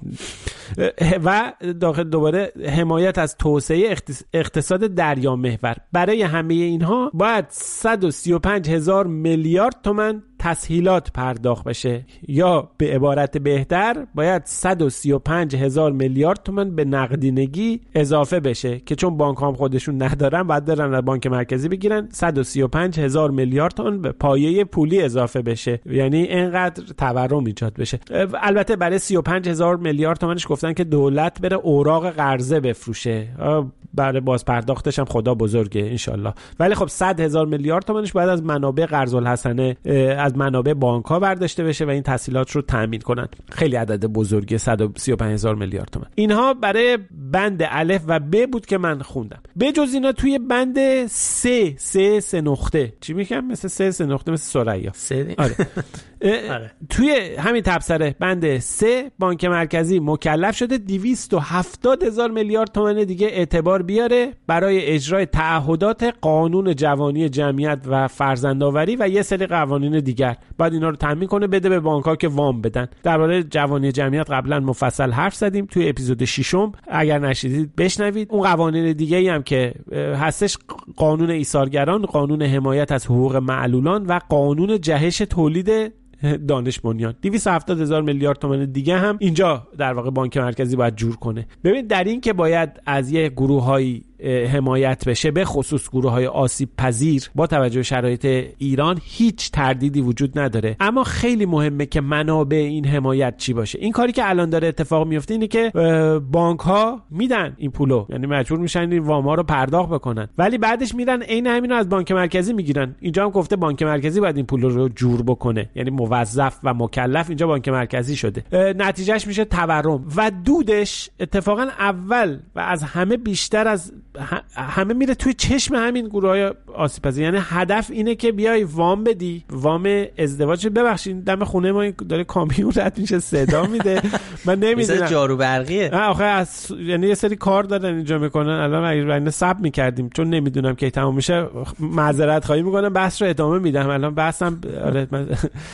و داخل دوباره حمایت از توسعه اقتصاد دریا محور. برای همه اینها باید صد و سی و پنج هزار میلیارد تومان تسهیلات پرداخت بشه، یا به عبارت بهتر باید صد و سی و پنج هزار میلیارد تومان به نقدینگی اضافه بشه که چون بانک هم خودشون ندارن باید برن از بانک مرکزی بگیرن. صد و سی و پنج هزار میلیارد تومان به پایه پولی اضافه بشه، یعنی اینقدر تورم ایجاد بشه. البته برای سی و پنج هزار میلیارد تومانش گفتن که دولت بره اوراق قرضه بفروشه، برای باز پرداختش هم خدا بزرگه انشالله. ولی خب صد هزار میلیارد تومانش باید از منابع قرض الحسنه، از منابع بانک ها برداشته بشه و این تسهیلات رو تامین کنن. خیلی عدد بزرگی، صد و سی و پنج هزار میلیارد تومان. اینها برای بند الف و ب بود که من خوندم. به جز اینا توی بند سه سه سه نقطه چی میگم، مثل سه سه نقطه، مثل ثریا. سه آره توی همین تبصره بند سه بانک مرکزی مکلف شده دویست و هفتاد هزار میلیارد تومان دیگه اعتبار بیاره برای اجرای تعهدات قانون جوانی جمعیت و فرزندآوری و یه سری قوانین دیگر. بعد اینا رو تامین کنه بده به بانک‌ها که وام بدن. درباره جوانی جمعیت قبلا مفصل حرف زدیم توی اپیزود ششم، اگر نشدید بشنوید. اون قوانین دیگه‌ای هم که هستش قانون ایثارگران، قانون حمایت از حقوق معلولان و قانون جهش تولید دانش بنیان. دویست و هفتاد هزار میلیارد تومان دیگه هم اینجا در واقع بانک مرکزی باید جور کنه. ببین در این که باید از یه گروه‌های حمایت بشه، به خصوص گروه‌های آسیب پذیر، با توجه به شرایط ایران هیچ تردیدی وجود نداره. اما خیلی مهمه که منابع این حمایت چی باشه. این کاری که الان داره اتفاق میفته اینه که بانک‌ها میدن این پولو، یعنی مجبور میشن این وام‌ها رو پرداخت بکنن، ولی بعدش میرن عین همینو از بانک مرکزی میگیرن. اینجا هم گفته بانک مرکزی باید این پول رو جور بکنه، یعنی موظف و مکلف اینجا بانک مرکزی شده. نتیجهش میشه تورم و دودش اتفاقا اول و از همه بیشتر از همه میره توی چشم همین گروهای آسیب پذیر. یعنی هدف اینه که بیای وام بدی، وام ازدواج. ببخشید دم خونه ما داره کامیون رد میشه صدا میده، من نمیدونم مثل جارو برقیه. آخه از یعنی یه سری کار دارن اینجا میکنن. الان اگه بنده ساب میکردیم چون نمیدونم کی تمام میشه، معذرت خواهی میکنم، بحث رو ادامه میدم. الان بحثم آره من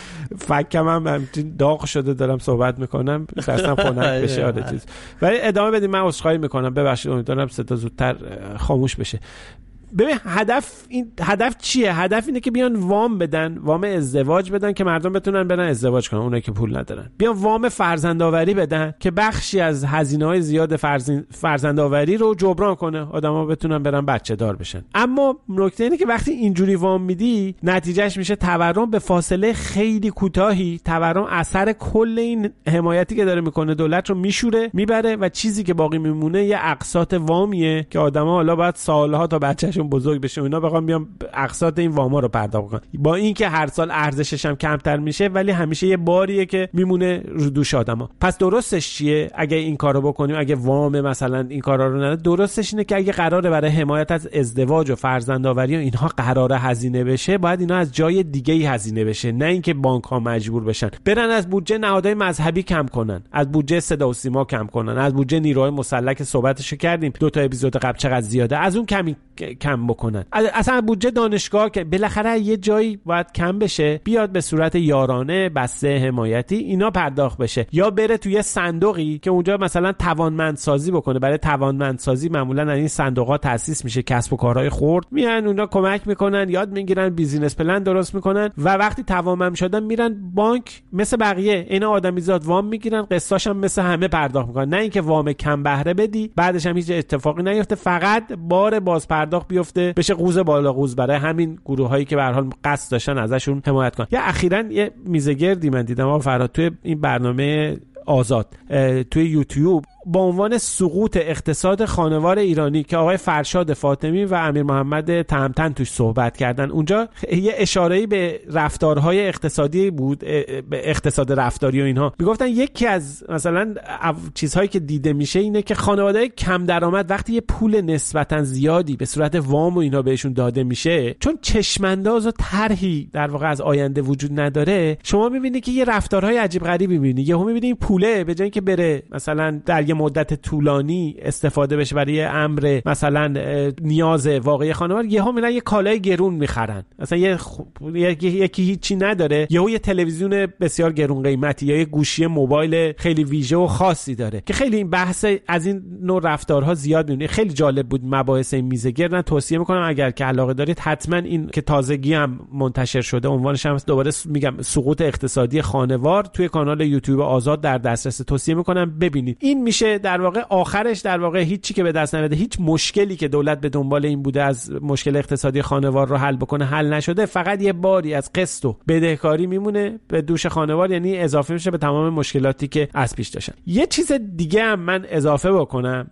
فکم هم داغ شده دارم صحبت میکنم، خواستم خنک بشه آره چیز. ولی ادامه بدیم، من عذرخواهی میکنم، ببخشید، امیدوارم صدا زودتر خاموش بشه. ببین هدف این هدف چیه؟ هدف اینه که بیان وام بدن، وام ازدواج بدن که مردم بتونن برن ازدواج کنن، اونایی که پول ندارن. بیان وام فرزندآوری بدن که بخشی از هزینه‌های زیاد فرزند فرزندآوری رو جبران کنه، آدما بتونن برن بچه دار بشن. اما نکته اینه که وقتی اینجوری وام میدی، نتیجهش میشه تورم به فاصله خیلی کوتاهی. تورم اثر کل این حمایتی که داره میکنه دولت رو میشوره، میبره و چیزی که باقی میمونه یه اقساط وامیه که آدما حالا بعد سالها تا بچه‌شون بزرگ بشه اینا بخوام بیام اقساط این واما رو پرداخت کنن. با اینکه هر سال ارزشش هم کمتر میشه، ولی همیشه یه باریه که میمونه رو دوش آدما. پس درستش چیه اگه این کارو بکنیم؟ اگه وام مثلا این کارا رو نده، درستش اینه که اگه قراره برای حمایت از ازدواج و فرزندآوری و اینها قراره هزینه بشه، باید اینا از جای دیگه‌ای هزینه بشه، نه اینکه بانک‌ها مجبور بشن برن از بودجه نهادهای مذهبی کم کنن، از بودجه صدا و سیما کم کنن، از بودجه نیروهای مسلح که صحبتشو کردیم دو تا اپیزود قبل چقدر زیاده، از اون کمی کم بکنن. اصلا بودجه دانشگاه که بالاخره یه جایی باید کم بشه، بیاد به صورت یارانه، بسته حمایتی اینا پرداخت بشه، یا بره توی صندوقی که اونجا مثلا توانمندسازی بکنه. برای توانمندسازی معمولا این صندوق‌ها تأسیس میشه، کسب و کارهای خرد میان اونا کمک میکنن، یاد میگیرن، بیزینس پلن درست میکنن و وقتی توانمند شدن میرن بانک مثل بقیه اینا آدمیزاد وام میگیرن، قسطاش هم مثل همه پرداخت میکنن. نه اینکه وام کم بهره بدی بعدش هم هیچ اتفاقی نیفته، فقط بار باز پرداخت بیفته، بشه قوز بالا قوز برای همین گروهایی که به هر حال قصد داشتن ازشون حمایت کنن. یا اخیراً یه میزگردی من دیدم آقا فرهاد توی این برنامه آزاد توی یوتیوب با عنوان سقوط اقتصاد خانوار ایرانی که آقای فرشاد فاطمی و امیر محمد تهمتن توش صحبت کردن. اونجا یه اشاره‌ای به رفتارهای اقتصادی بود، به اقتصاد رفتاری و اینها. میگفتن یکی از مثلا چیزهایی که دیده میشه اینه که خانواده‌های کم درآمد وقتی یه پول نسبتا زیادی به صورت وام و اینا بهشون داده میشه، چون چشمانداز و طرحی در واقع از آینده وجود نداره، شما میبینید که یه رفتارهای عجیب غریبی میبینید. یهو میبینید پوله به جای اینکه بره مثلا در یه مدت طولانی استفاده بشه برای امر مثلا نیاز واقعی خانوار، یهو میرن یه کالای گرون میخرن، مثلا یه یکی یکی هیچی نداره، یهو یه تلویزیون بسیار گرون قیمتی یا یه گوشی موبایل خیلی ویژه و خاصی داره که خیلی این بحث از این نوع رفتارها زیاد میبینید. خیلی جالب بود مباحث این میزه گردن، توصیه میکنم اگر که علاقه دارید حتما این که تازگی هم منتشر شده، عنوانش هم دوباره میگم سقوط اقتصادی خانوار، توی کانال یوتیوب آزاد در دسترس، توصیه میکنم ببینید. این میشه در واقع آخرش در واقع هیچی که به دست نمیاد، هیچ مشکلی که دولت به دنبال این بوده از مشکل اقتصادی خانوار رو حل بکنه حل نشده، فقط یه باری از قسط و بدهکاری میمونه به دوش خانوار، یعنی اضافه میشه به تمام مشکلاتی که از پیش داشتن. یه چیز دیگه هم من اضافه بکنم،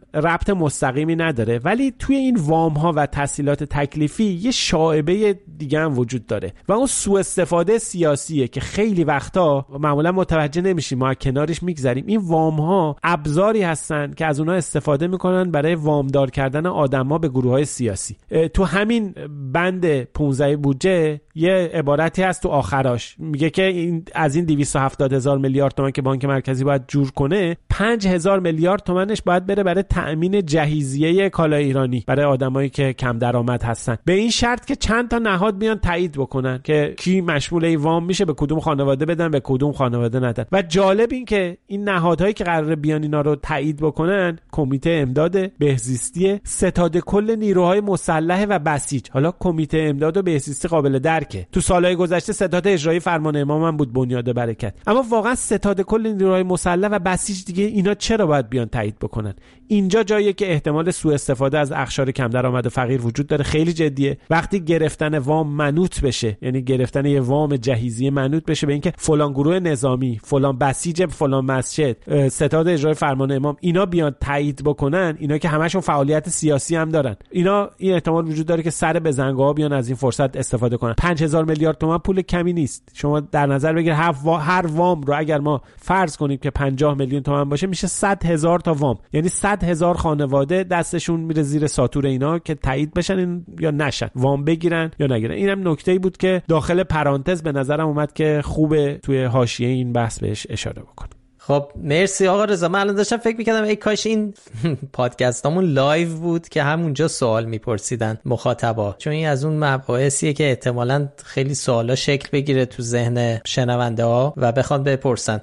ربط مستقیمی نداره، ولی توی این وام ها و تسهیلات تکلیفی یه شائبه دیگه هم وجود داره و اون سوء استفاده سیاسیه که خیلی وقتا معمولا متوجه نمیشیم، ما کنارش میگذریم. این وام ها ابزاری هستن که از اونها استفاده میکنن برای وامدار کردن آدما به گروه های سیاسی. تو همین بند پانزده بودجه یه عبارتی هست تو آخراش میگه که این از این دویست و هفتاد هزار میلیارد تومان که بانک مرکزی باید جور کنه، پنج هزار میلیارد تومانش باید بره برای تأمین جهیزیه کالای ایرانی برای آدمایی که کم درآمد هستن، به این شرط که چند تا نهاد بیان تایید بکنن که کی مشمول این وام میشه، به کدوم خانواده بدن، به کدوم خانواده ندن. و جالب این که این نهادهایی که قراره بیان اینا رو تایید بکنن کمیته امداد بهزیستی ستاد کل نیروهای مسلح و بسیج. حالا کمیته امداد و بهزیستی قابل درکه، تو سالهای گذشته ستاد اجرایی فرمان امام هم بود بنیاد برکت، اما واقعا ستاد کل نیروهای مسلح و بسیج دیگه اینا چرا باید بیان تایید بکنن؟ اینجا جاییه که احتمال سوء استفاده از اقشار کم درآمد و فقیر وجود داره، خیلی جدیه. وقتی گرفتن وام منوط بشه، یعنی گرفتن یه وام جهیزیه منوط بشه به اینکه فلان گروه نظامی، فلان بسیج فلان مسجد، ستاد اجرای فرمان امام اینا بیان تایید بکنن، اینا که همشون فعالیت سیاسی هم دارن، اینا این احتمال وجود داره که سر بزنگاها بیان از این فرصت استفاده کنن. پنج هزار میلیارد تومان پول کمی نیست. شما در نظر بگیر هر وام رو اگر ما فرض کنیم که پنجاه میلیون تومان باشه، میشه صد هزار تا وام، یعنی صد هزار خانواده دستشون میره زیر ساتور اینا که تایید بشن یا نشن، وام بگیرن یا نگیرن. اینم نکته‌ای بود که داخل پرانتز به نظرم اومد که خوبه توی حاشیه این بحث بهش اشاره بکنم. خب مرسی آقا رضا. من الان داشتم فکر می‌کردم ای کاش این پادکستامون لایو بود که همونجا سوال میپرسیدن مخاطبا، چون این از اون مباحثیه که احتمالاً خیلی سوالا شکل بگیره تو ذهن شنونده ها و بخوان بپرسن.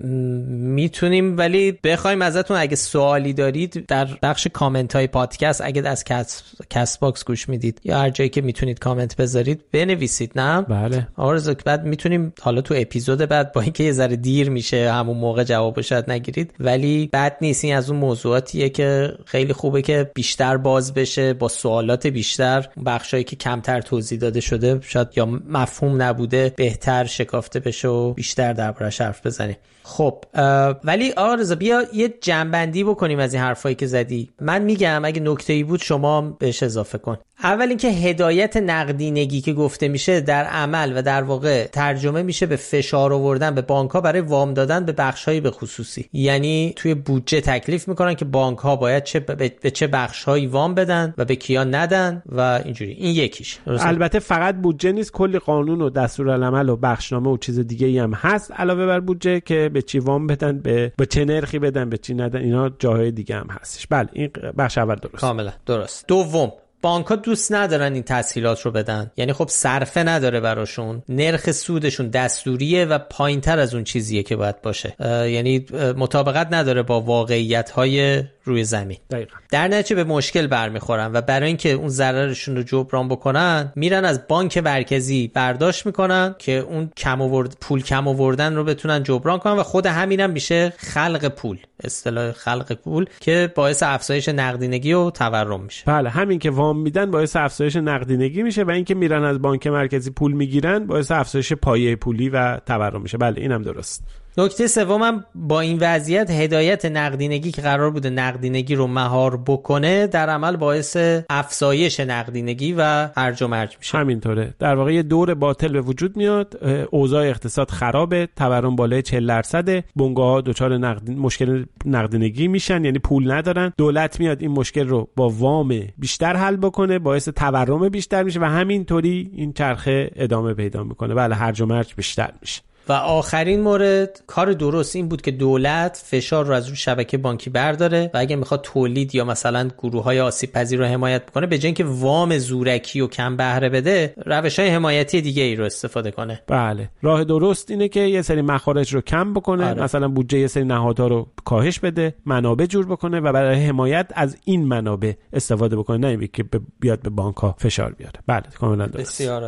میتونیم ولی بخوایم ازتون اگه سوالی دارید در بخش کامنت های پادکست، اگه از کست کست باکس گوش میدید یا هر جایی که میتونید کامنت بذارید بنویسید. نه بله آقا رضا، بعد میتونیم حالا تو اپیزود بعد با اینکه یه ذره دیر میشه همون موقع جواب شاید نگیرید، ولی بد نیست. این از اون موضوعاتیه که خیلی خوبه که بیشتر باز بشه با سوالات بیشتر، بخشایی که کمتر توضیح داده شده شاید یا مفهوم نبوده بهتر شکافته بشه و بیشتر دربارش حرف بزنیم. خب ولی آقا رضا بیا یه جنبندی بکنیم از این حرفایی که زدی. من میگم اگه نکته‌ای بود شما بهش اضافه کن. اول اینکه هدایت نقدینگی که گفته میشه در عمل و در واقع ترجمه میشه به فشار آوردن به بانک‌ها برای وام دادن به بخش‌های به خصوصی، یعنی توی بودجه تکلیف میکنن که بانک‌ها باید چه به چه بخش‌هایی وام بدن و به کیا ندن و اینجوری. این یکیش. البته فقط بودجه نیست، کلی قانون و دستورالعمل و بخشنامه و چیز دیگه‌ای هم هست علاوه بر بودجه که به چی وام بدن، به به چه نرخی بدن، به چی ندن، اینا جاهای دیگه هم هستش. بله این بخش اول درست، کاملا درست. دوم، بانک‌ها دوست ندارن این تسهیلات رو بدن، یعنی خب صرفه نداره براشون، نرخ سودشون دستوریه و پایین‌تر از اون چیزیه که باید باشه، یعنی مطابقت نداره با واقعیت‌های روی زمین. دقیقاً. در نتیجه به مشکل برمیخورن و برای اینکه اون ضررشون رو جبران بکنن میرن از بانک مرکزی برداشت میکنن که اون کم آورد پول کم آوردن رو بتونن جبران کنن و خود همینم میشه خلق پول، اصطلاح خلق پول که باعث افزایش نقدینگی و تورم میشه. بله همین که وام میدن باعث افزایش نقدینگی میشه و اینکه میرن از بانک مرکزی پول میگیرن باعث افزایش پایه پولی و تورم میشه. بله اینم درست. نکته سومم با این وضعیت هدایت نقدینگی که قرار بوده نقدینگی رو مهار بکنه در عمل باعث افزایش نقدینگی و هرج و مرج میشه. همینطوره، در واقع یه دور باطل به وجود میاد، اوضاع اقتصاد خرابه، تورم بالای چهل درصد، بنگاه‌ها دچار نقد مشکل نقدینگی میشن، یعنی پول ندارن، دولت میاد این مشکل رو با وام بیشتر حل بکنه، باعث تورم بیشتر میشه و همینطوری این چرخه ادامه پیدا میکنه. بله هرج و مرج بیشتر میشه. و آخرین مورد، کار درست این بود که دولت فشار رو از روی شبکه بانکی برداره و اگه میخواد تولید یا مثلا گروه‌های آسیب پذیر رو حمایت بکنه، به جای اینکه وام زورکی و کم بهره بده، روش‌های حمایتی دیگه ای رو استفاده کنه. بله راه درست اینه که یه سری مخارج رو کم بکنه. آره. مثلا بودجه یه سری نهادها رو کاهش بده، منابع جور بکنه و برای حمایت از این منابع استفاده بکنه، نه اینکه بیاد به بانک‌ها فشار بیاره. بله کاملا درست. بسیار عالی.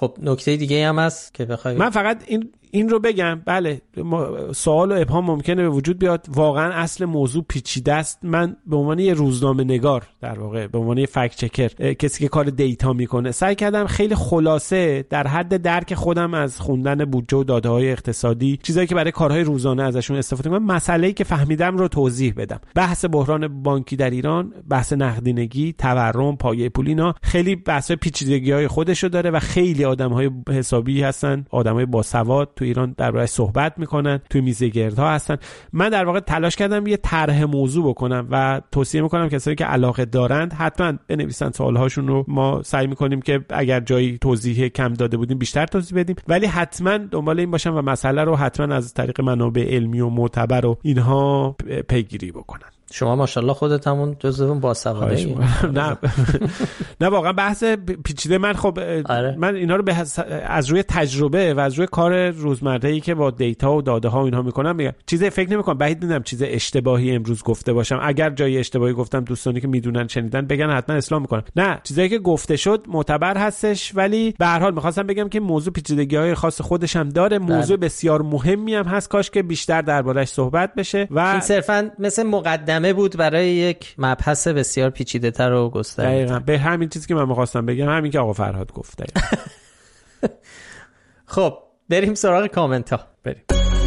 خب نکته دیگه هم هست که بخوای؟ من فقط این این رو بگم، بله سوال و ابهام ممکنه به وجود بیاد، واقعا اصل موضوع پیچیده است. من به عنوان یه روزنامه نگار در واقع، به عنوان یه فکت چکر، کسی که کار دیتا میکنه، سعی کردم خیلی خلاصه در حد درک خودم از خوندن بودجه و داده‌های اقتصادی، چیزایی که برای کارهای روزانه ازشون استفاده کنم، مسئله‌ای که فهمیدم رو توضیح بدم. بحث بحران بانکی در ایران، بحث نقدینگی، تورم، پایه پول، اینا خیلی بحث پیچیدگی‌های خودشو داره و خیلی آدم‌های حسابی هستن، آدم‌های باسواد تو ایران درباره‌اش صحبت میکنن، توی میزه گردها هستن. من در واقع تلاش کردم یه طرح موضوع بکنم و توصیه میکنم کسایی که علاقه دارند حتما بنویسن سوالهاشون رو. ما سعی میکنیم که اگر جایی توضیح کم داده بودیم بیشتر توضیح بدیم، ولی حتما دنبال این باشن و مسئله رو حتما از طریق منابع علمی و معتبر و اینها پیگیری بکنن. شما ماشاءالله خودت همون جزو باسواده‌ای. نه نه واقعا بحث پیچیده. من خب آره. من اینا رو به از روی تجربه و از روی کار روزمره‌ای که با دیتا و داده ها و اینها میکنم میگم، چیزی فکر نمی‌کنم بعید میدونم چیز اشتباهی امروز گفته باشم. اگر جای اشتباهی گفتم دوستانی که میدونن شنیدن بگن حتما اصلاح میکنم. نه، چیزایی که گفته شد معتبر هستش، ولی به هر حال می‌خواستم بگم که موضوع پیچیدگی‌های خاص خودش هم داره. موضوع بله. بسیار مهمی هم هست، کاش که بیشتر درباره‌اش صحبت بشه و این صرفاً مثل مقدمه بود برای یک مبحث بسیار پیچیده‌تر و گسترده. دقیقاً به همین چیزی که من می‌خواستم بگم، همین که آقا فرهاد گفت. خب بریم سراغ کامنت ها. بریم.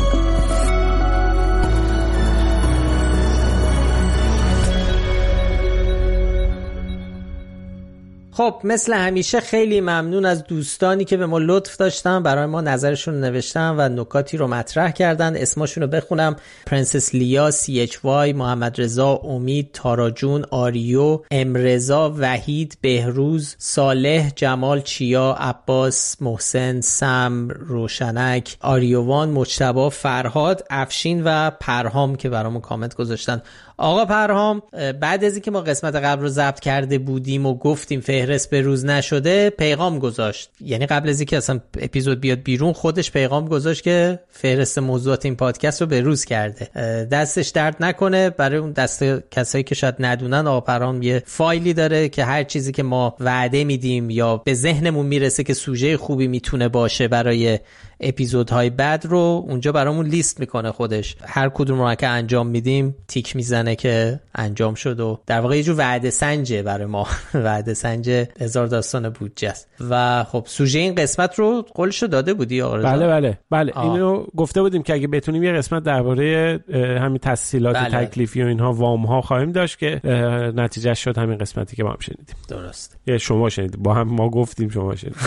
خب مثل همیشه خیلی ممنون از دوستانی که به ما لطف داشتن، برای ما نظرشون نوشتن و نکاتی رو مطرح کردن. اسمشون رو بخونم: پرنسس لیا، سی اچ وای، محمد رضا، امید، تاراجون، آریو، امرزا، وحید، بهروز، صالح، جمال، چیا، عباس، محسن، سم، روشنک، آریوان، مجتبی، فرهاد، افشین و پرهام که برامون کامنت گذاشتن. آقا پرهام بعد از اینکه ما قسمت قبل رو ضبط کرده بودیم و گفتیم فهرست به روز نشده، پیغام گذاشت. یعنی قبل از اینکه اصلا اپیزود بیاد بیرون خودش پیغام گذاشت که فهرست موضوعات این پادکست رو به روز کرده. دستش درد نکنه. برای اون دست کسایی که شاید ندونن، آقا پرهام یه فایلی داره که هر چیزی که ما وعده میدیم یا به ذهنمون میرسه که سوژه خوبی میتونه باشه برای اپیزودهای بعد رو اونجا برامون لیست میکنه خودش. هر کدوم رو که انجام میدیم تیک میزنه که انجام شد و در واقع یه جور وعده سنجه برای ما. وعده سنج هزار داستان بودجه است. و خب سوژه این قسمت رو قولشو داده بودی آقا رضا؟ بله بله بله آه. اینو گفته بودیم که اگه بتونیم یه قسمت درباره همین تسهیلات بله. تکلیفی و اینها، وام ها خواهیم داشت که نتیجه شد همین قسمتی که ما هم شنیدیم. درست. یا شما شنیدید، با هم ما گفتیم شما شنیدید.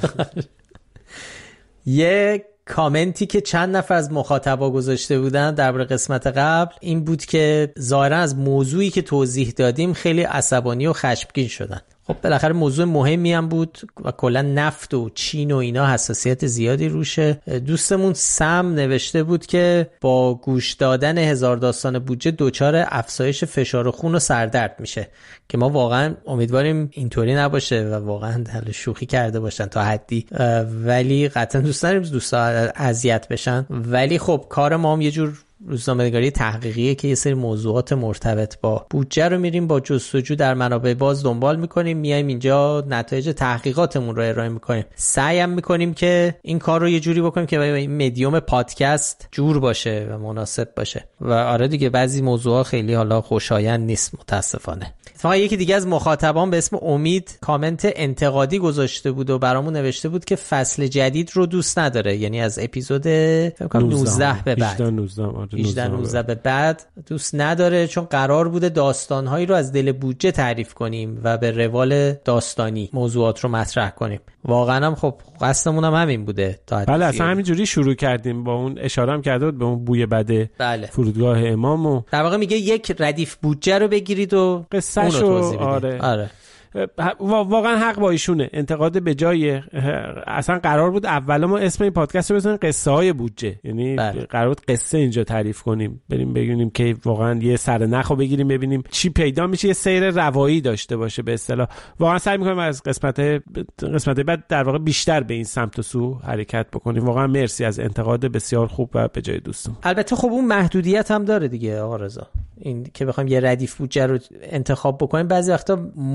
یه کامنتی که چند نفر از مخاطبا گذاشته بودن درباره قسمت قبل این بود که ظاهرا از موضوعی که توضیح دادیم خیلی عصبانی و خشمگین شدن. خب بالاخره موضوع مهمی هم بود و کلا نفت و چین و اینا حساسیت زیادی روشه. دوستمون سم نوشته بود که با گوش دادن هزار داستان بودجه دچار افزایش فشار خون و سردرد میشه، که ما واقعا امیدواریم اینطوری نباشه و واقعا حل شوخی کرده باشن تا حدی، ولی قطعا دوست داریم دوستا اذیت بشن. ولی خب کار ما هم یه جور روزنامه‌نگاری تحقیقیه که یه سری موضوعات مرتبط با بودجه رو میریم با جستجو در منابع باز دنبال میکنیم، میایم اینجا نتایج تحقیقاتمون رو ارائه میکنیم. سعی هم میکنیم که این کار رو یه جوری بکنیم که این مدیوم پادکست جور باشه و مناسب باشه. و آره دیگه بعضی موضوعات خیلی حالا خوشایند نیست متاسفانه. اتفاقا یکی دیگه از مخاطبان به اسم امید کامنت انتقادی گذاشته بود و برامون نوشته بود که فصل جدید رو دوست نداره، یعنی از اپیزود فکر کنم نوزده به بعد هجده نوزده به بعد دوست نداره، چون قرار بوده داستانهایی رو از دل بودجه تعریف کنیم و به روال داستانی موضوعات رو مطرح کنیم. واقعا هم خب قصدمون هم همین بوده. بله اصلا همینجوری شروع کردیم، با اون اشاره هم کرده بود به اون بوی بده بله. فرودگاه امام و در واقع میگه یک ردیف بودجه رو بگیرید و قصه شو آره. آره واقعا حق با ایشونه. انتقاد به جای. اصلا قرار بود اول ما اسم این پادکست رو بزنیم قصه های بودجه، یعنی بله. قرار بود قصه اینجا تعریف کنیم، بریم ببینیم که واقعا یه سرنخو بگیریم ببینیم چی پیدا میشه، یه سیر روایی داشته باشه به اصطلاح. واقعا سعی می‌کنیم از قسمت قسمت بعد در واقع بیشتر به این سمت و سو حرکت بکنیم. واقعا مرسی از انتقاد بسیار خوب و به جای دوستم. البته خب اون محدودیت هم داره دیگه آقا رضا، این که بخوایم یه ردیف بودجه رو انتخاب بکنیم بعضی وقتا موضوع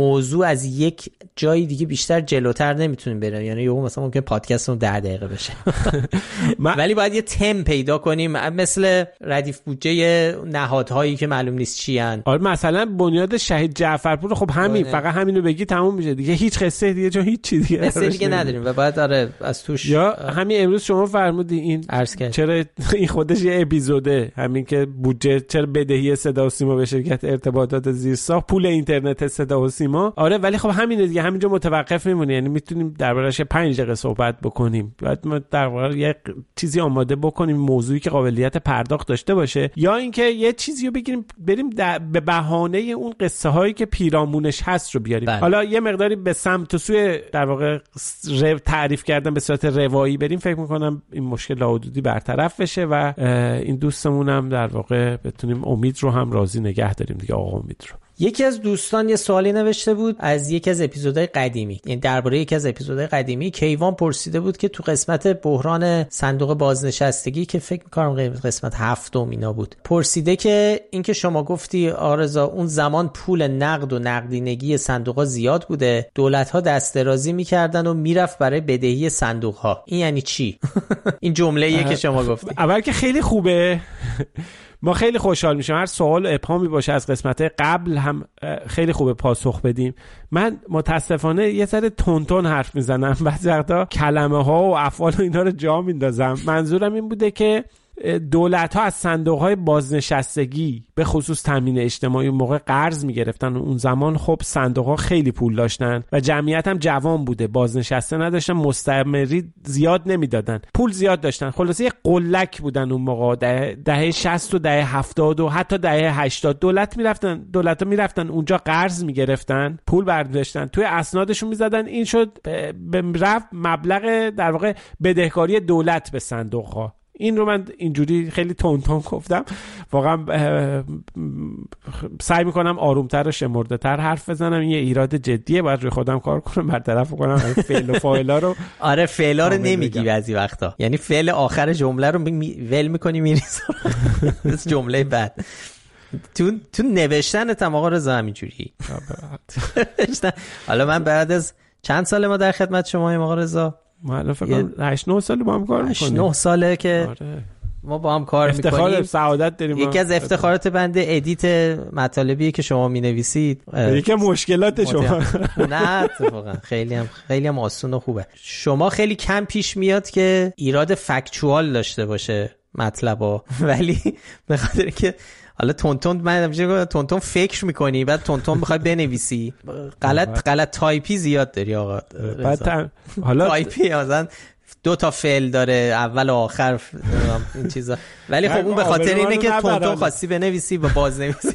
موضوع از یک جای دیگه بیشتر جلوتر نمیتونیم بریم، یعنی یهو مثلا ممکن پادکستمون ده دقیقه بشه ولی باید یه تم پیدا کنیم، مثل ردیف بودجه نهادهایی که معلوم نیست چی ان. آره مثلا بنیاد شهید جعفرپور، خب همین بونه. فقط همینو بگی تموم میشه دیگه، هیچ قصه دیگه چون هیچ چی دیگه قصه دیگه نداریم و بعد آره از توش. یا همین امروز شما فرمودی این چرا این خودش یه اپیزوده، همین که بودجه چرا بدهی صدا و سیما به شرکت ارتباطات زیرساخت، پول اینترنت صدا و سیما. آره ولی خب همین دیگه همینجا متوقف میمونه، یعنی میتونیم دربارش پنج دقیقه صحبت بکنیم، بعد ما در واقع یه چیزی آماده بکنیم، موضوعی که قابلیت پرداخت داشته باشه، یا اینکه یه چیزی رو بگیریم بریم به بهانه اون قصه هایی که پیرامونش هست رو بیاریم. بله. حالا یه مقداری به سمت و سوی در واقع تعریف کردن به صورت روایی بریم، فکر میکنم این مشکل لاحدودی برطرف بشه و این دوستمون هم در واقع بتونیم امید رو هم راضی نگه داریم دیگه. آقا امید رو یکی از دوستان یه سوالی نوشته بود از یکی از اپیزودهای قدیمی، یعنی درباره یکی از اپیزودهای قدیمی. کیوان پرسیده بود که تو قسمت بحران صندوق بازنشستگی که فکر می‌کنم قسمت هفتم اینا بود، پرسیده که اینکه شما گفتی آرزا اون زمان پول نقد و نقدینگی صندوق‌ها زیاد بوده، دولت‌ها دست درازی می‌کردن و میرفت برای بدهی صندوق‌ها، این یعنی چی؟ این جمله‌ایه که شما گفتی. اول که خیلی خوبه، ما خیلی خوشحال میشیم هر سوال و ابهامی باشه از قسمت قبل هم خیلی خوبه پاسخ بدیم. من متاسفانه یه ذره تونتون حرف میزنم، بعضی وقتا کلمه ها و افعال و اینا رو جا میندازم. منظورم این بوده که دولت ها از صندوق های بازنشستگی به خصوص تامین اجتماعی موقع قرض میگرفتن، اون زمان خب صندوق ها خیلی پول داشتن و جمعیت هم جوان بوده، بازنشسته نداشتن، مستمری زیاد نمیدادن، پول زیاد داشتن، خلاصه یه قلک بودن اون موقع. دهه دهه شصت و دهه هفتاد و حتی دهه هشتاد دولت میرفتن دولت ها میرفتن اونجا قرض میگرفتن، پول برداشتن، توی اسنادشون میزدن، این شد به رفت مبلغ در واقع بدهکاری دولت به صندوق ها. این رو من اینجوری خیلی تون تون گفتم، واقعا سعی میکنم آرومتر و شمرده تر حرف بزنم، این یه ایراد جدیه، باید روی خودم کار کنم، برطرف کنم فعل و فاعلا رو. آره فعلا رو نمیگی بعضی وقتا، یعنی فعل آخر جمله رو ول میکنی میریزی جمله بعد. تو تو نوشتنت هم آقا رضا همینجوری. حالا من بعد از چند سال ما در خدمت شماییم آقا رضا؟ ما الان فکر کنم هشت نه سال با هم کار می‌کنیم. هشت نه ساله که آره. ما با هم کار می‌کنیم. افتخار سعادت داریم. یکی از افتخارات بنده ادیت مطالبی که شما می‌نویسید. یکی مشکلات شما. نه اتفاقا خیلی هم خیلی هم آسون و خوبه. شما خیلی کم پیش میاد که ایراد فکتوال داشته باشه مطلبا، ولی به خاطر که حالا تونتون من همیشه تونتون فکر میکنی بعد تونتون بخوای بنویسی، غلط غلط تایپی زیاد داری آقا. بعد حالا تایپی مثلا دو تا فعل داره اول و آخر این چیزا، ولی خب اون به خاطر اینه که تونتون خواستی بنویسی و باز نویسی.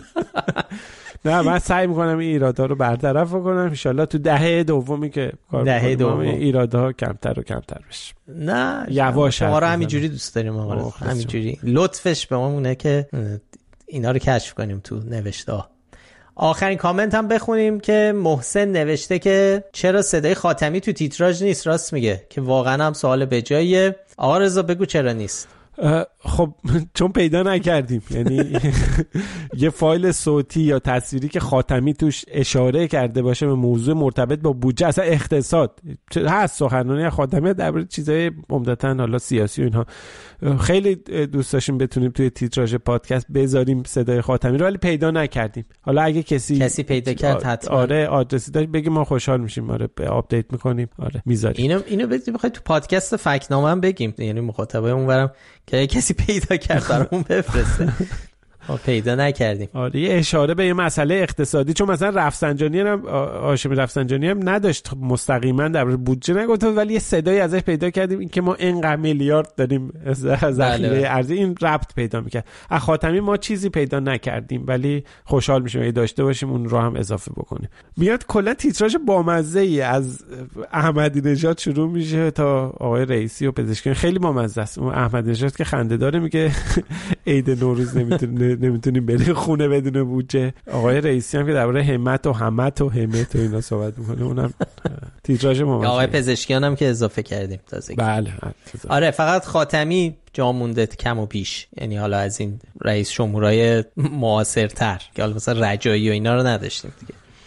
نه من سعی میکنم این ایرادا رو برطرف کنم، ان شاءالله تو دهه دومی که کار دهه دوم ایرادا کمتر و کمتر بشه. نه یواش ما رو همینجوری دوست داریم آقا، همینجوری لطفش به ما مونه که اینا رو کشف کنیم تو نوشته ها. آخرین کامنت هم بخونیم که محسن نوشته که چرا صدای خاتمی تو تیتراژ نیست. راست میگه که واقعا هم سوال بجاییه. آقا رضا بگو چرا نیست. خب چون پیدا نکردیم، یعنی یه فایل صوتی یا تصویری که خاتمی توش اشاره کرده باشه به موضوع مرتبط با بودجه، اصلا اقتصاد هست، سخنرانی خاتمی درباره چیزای عمدتاً حالا سیاسی و اینها، خیلی دوست داشتیم بتونیم توی تیتراژ پادکست بذاریم صدای خاتمی رو، ولی پیدا نکردیم. حالا اگه کسی کسی پیدا کرد حتما آره آدرسی داشت بگیم، ما خوشحال میشیم، آره آپدیت میکنیم، آره میذاریم. اینو اینو بخواید تو پادکست فکت‌نامه هم بگیم، یعنی مخاطبای اونورم که کسی پیدا کرد برامون بفرسته. ما پیدا نکردیم. آره یه اشاره به یه مسئله اقتصادی، چون مثلا رفسنجانی هم هاشمی رفسنجانی هم نداشت مستقیما در بودجه نگفت، ولی یه صدایی ازش پیدا کردیم این که ما اینقدر میلیارد داریم ذخیره ارزی، این ربط پیدا میکنه. از خاتمی ما چیزی پیدا نکردیم، ولی خوشحال میشیم اگه داشته باشیم اون رو هم اضافه بکنیم. میاد کلا تیتراژ بامزه ای از احمدی نژاد شروع میشه تا آقای رئیسی و پزشکی، خیلی بامزه است. اون احمدی نژاد که خنده داره میگه عید نوروز نمیتونه نمیتونیم بریم خونه بدون بودجه. آقای رئیسی هم که درباره همت و همت و همت و اینا صحبت میکنه، اونم تیتراژ ما. آقای پزشکیان هم که اضافه کردیم تازه. بله آره فقط خاتمی جا مونده کم و بیش، یعنی حالا از این رئیس جمهورای معاصرتر که حالا مثلا رجایی و اینا رو نداشتیم دیگه.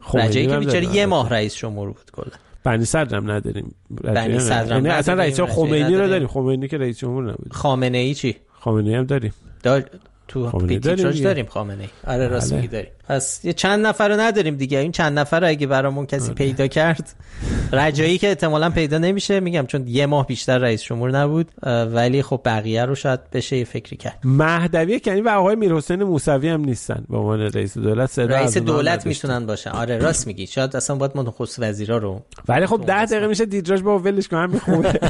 رجایی که بیچاره یه ماه رئیس جمهور بود کلا. بنی صدرم نداریم. بنی صدرم نه اصلا رئیس خمینی رو داریم. خمینی که رئیس جمهور نبود. خامنه ای چی؟ خامنه ای هم داریم. دار تو پیتیتراژ داریم خامنه ای. آره راست میگی داریم. پس یه چند نفر رو نداریم دیگه. این چند نفر اگه برامون کسی آره. پیدا کرد، رجایی که احتمالاً پیدا نمیشه، میگم چون یه ماه بیشتر رئیس جمهور نبود، ولی خب بقیه رو شاید بشه یه فکری کرد. مهدوی کنی و آقای میرحسین موسوی هم نیستن به عنوان رئیس دولت. صدا رئیس دولت میتونن باشن. آره راست میگی. شاید اصلا باید ما نخست وزیرا رو، ولی خب ده دقیقه میشه دیدراژ با ولش کنم میخونه.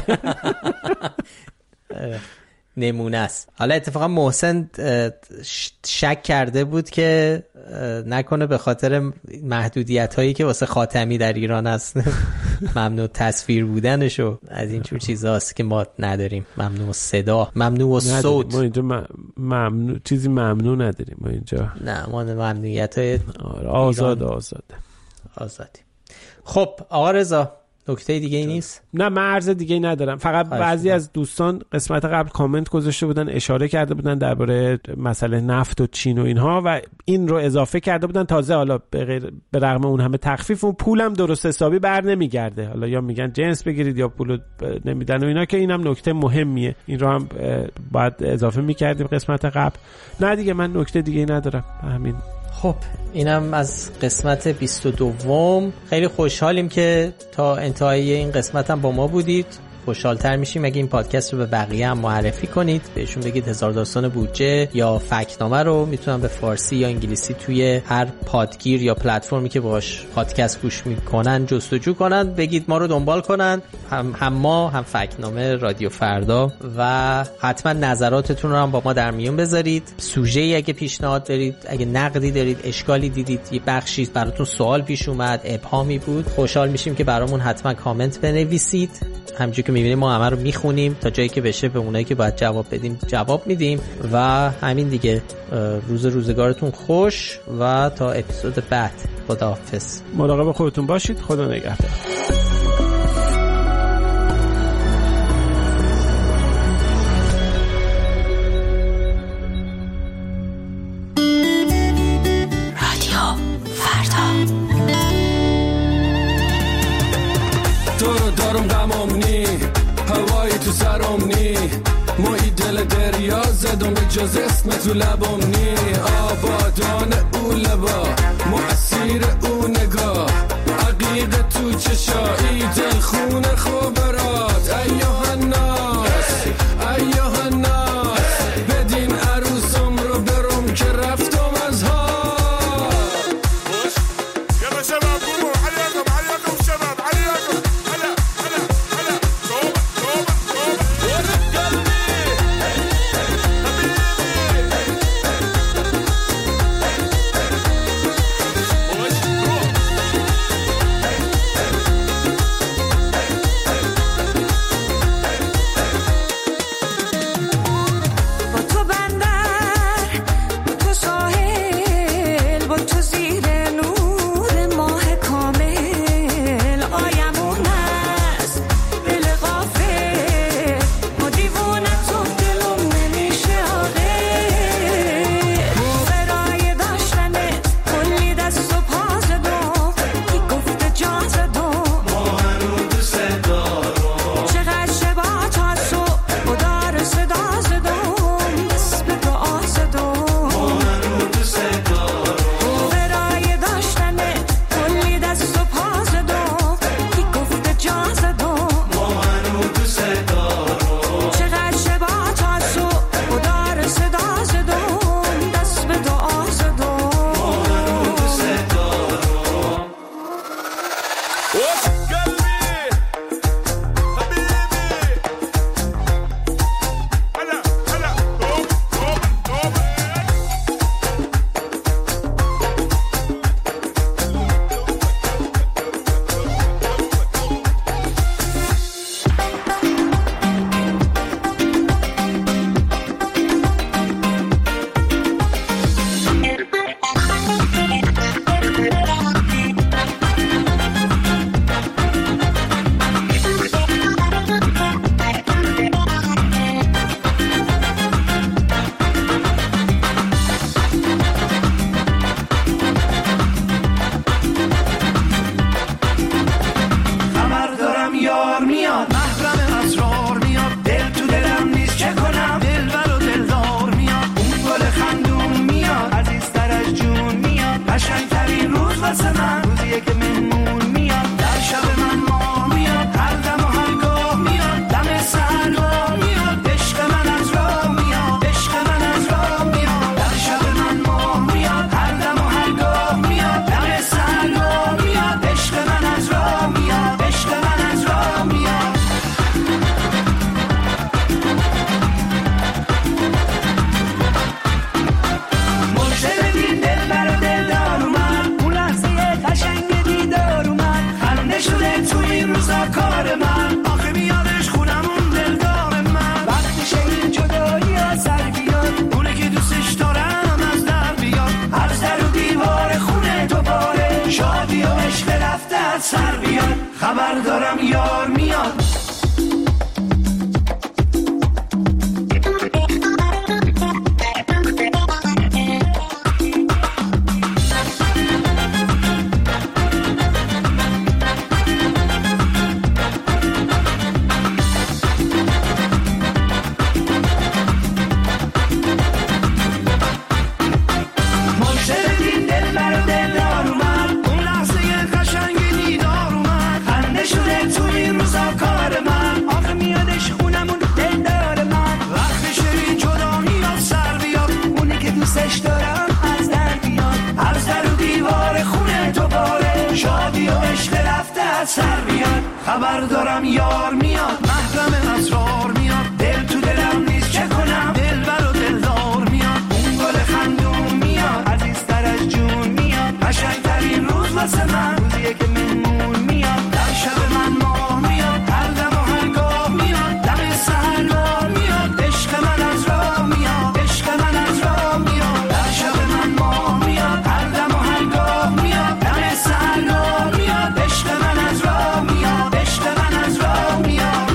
نمونه است. حالا اتفاقا محسن شک کرده بود که نکنه به خاطر محدودیت هایی که واسه خاتمی در ایران هست ممنوع تصویر بودنشو از این جور چیزاست که ما نداریم. ممنوع صدا، ممنوع صوت. ما اینجا ممنوع چیزی ممنوع نداریم ما اینجا. نه ما ممنوعیت های آزاد آزاد آزادی. خب آقا رضا نکته دیگه ای نیست؟ نه من عرض دیگه ای ندارم. فقط بعضی از دوستان قسمت قبل کامنت گذاشته بودن، اشاره کرده بودن درباره مسئله نفت و چین و اینها و این رو اضافه کرده بودن. تازه حالا به غیر به رغم اون همه تخفیف اون پولم درست حسابی بر نمیگرده. حالا یا میگن جنس بگیرید یا پولو نمیدن و اینا، که اینم نکته مهمیه. این رو هم باید اضافه میکردیم قسمت قبل. نه دیگه من نکته دیگه ای ندارم. همین. خب اینم از قسمت بیست و دو. خیلی خوشحالیم که تا انتهای این قسمت هم با ما بودید. خوشحالتر میشیم اگه این پادکست رو به بقیه هم معرفی کنید، بهشون بگید هزار داستان بودجه یا فکت‌نامه رو میتونن به فارسی یا انگلیسی توی هر پادگیر یا پلتفرمی که باهاش پادکست گوش میکنن جستجو کنن، بگید ما رو دنبال کنن، هم هم ما هم فکت‌نامه رادیو فردا، و حتما نظراتتون رو هم با ما در میون بذارید. سوژه‌ای اگه پیشنهاد دارید، اگه نقدی دارید، اشکالی دیدید، یه بخشی براتون سوال پیش اومد، ابهامی بود، خوشحال میشیم که برامون حتما کامنت بنویسید. همونجوری که میبینیم ما همه رو میخونیم، تا جایی که بشه به اونایی که باید جواب بدیم جواب میدیم. و همین دیگه. روز روزگارتون خوش و تا اپیزود بعد. خداحافظ. مراقب خودتون باشید. خدا نگهدار. تو سرم نی مایی دل دریا زدم جز اسم تو لبم نی آبادان او لبا مؤثیر او نگاه عقیق تو چشایی دل خون خوبرات ایوه الناس ایوه الناس بدین عروسم رو برم که رفتم از ها یلا شباب برو علیکم علیکم شباب علیکم هلا هلا هلا توبه توبه توبه خبر دارم یار میاد. سر بیاد خبر دارم یار میاد محرم اسرار میاد دل تو دلم نیست چه کنم دل بر و دلدار میاد اون گل خندون میاد عزیزتر از جون میاد قشنگترین روز واسه من روزیه که مهمون میاد در شب من ماه میاد هر دم و هر گاه میاد دم سحرگاه میاد عشق من از راه میاد عشق من از راه میاد در شب من ماه میاد هر دم و هر گاه میاد دم سحرگاه میاد عشق من از راه میاد عشق من از راه میاد.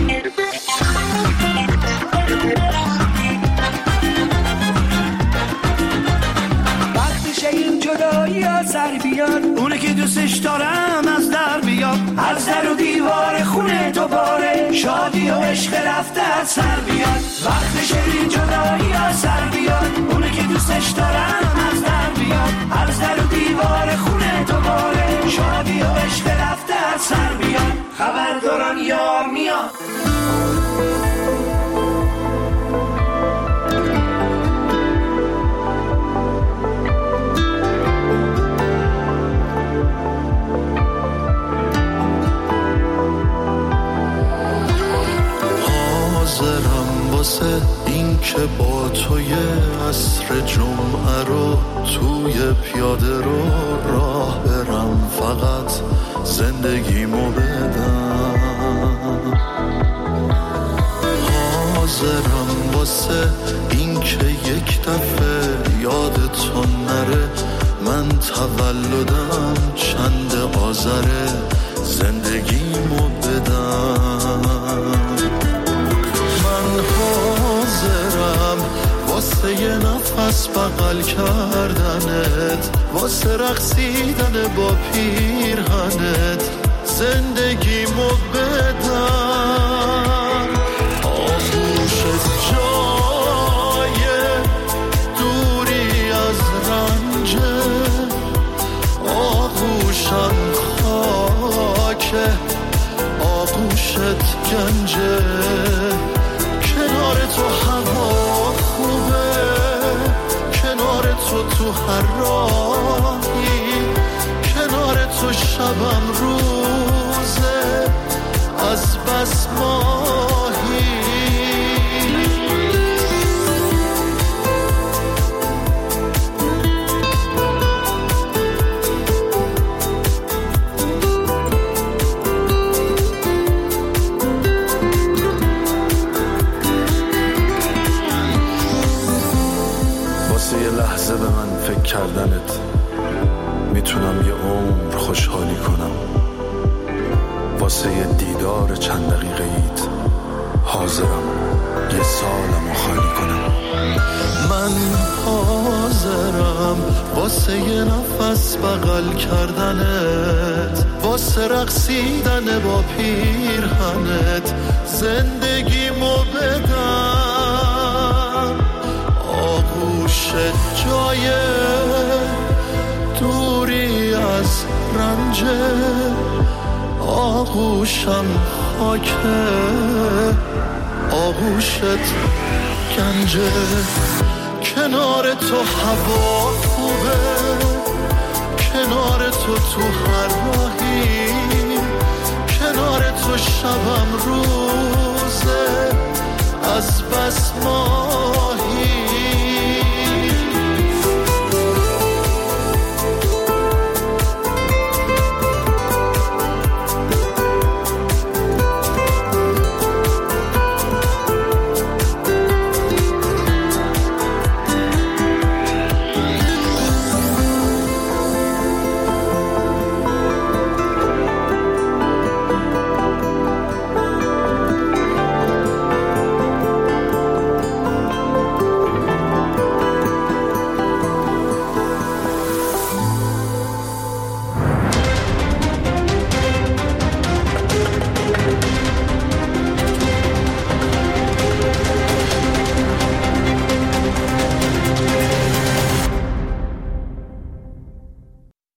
وقتی شه این جدایی ها سر بیاد اونه که دوستش دارم از در بیاد هر سر و دیوار خونه دوباره شادی و عشق رفته از سر بیاد وقتی شه این جدایی ها سر بیاد اونه که دوستش دارم از در بیاد هر سر و دیوار خونه دوباره شادی و عشق رفته از سر بیاد خبر دارم یار میاد. حاضرم واسه این که با توی عصر جمعه رو توی پیاده رو راه برم فقط زندگیمو بدم. حاضرم واسه این که یک دفعه یادتو نره من تولدم چند آذره زندگیمو بدم. حاضرم واسه یه نفس بغل کردنت واسه رقصیدن با پیرهنت زندگیمو بدم. آغوشت جای دوری از رنجه آغوشم خاکه آغوشت گنجه کنار تو هوا خوبه کنار تو تو هر راهی کنار تو شبم روزه از بس ماهی. یه لحظه به من فکر کردنت میتونم یه عمر خوشحالی کنم واسه یه دیدار چند دقیقه ایت حاضرم یه سالمو خالی کنم. من حاضرم واسه یه نفس بغل کردنت واسه رقصیدن با پیرهنت زندگیمو بدم. آغوشت جای دوری از رنجه آغوشم خاکه آغوشت گنجه کنار تو هوا خوبه کنار تو تو هر راهی کنار تو شبم روزه از بس ما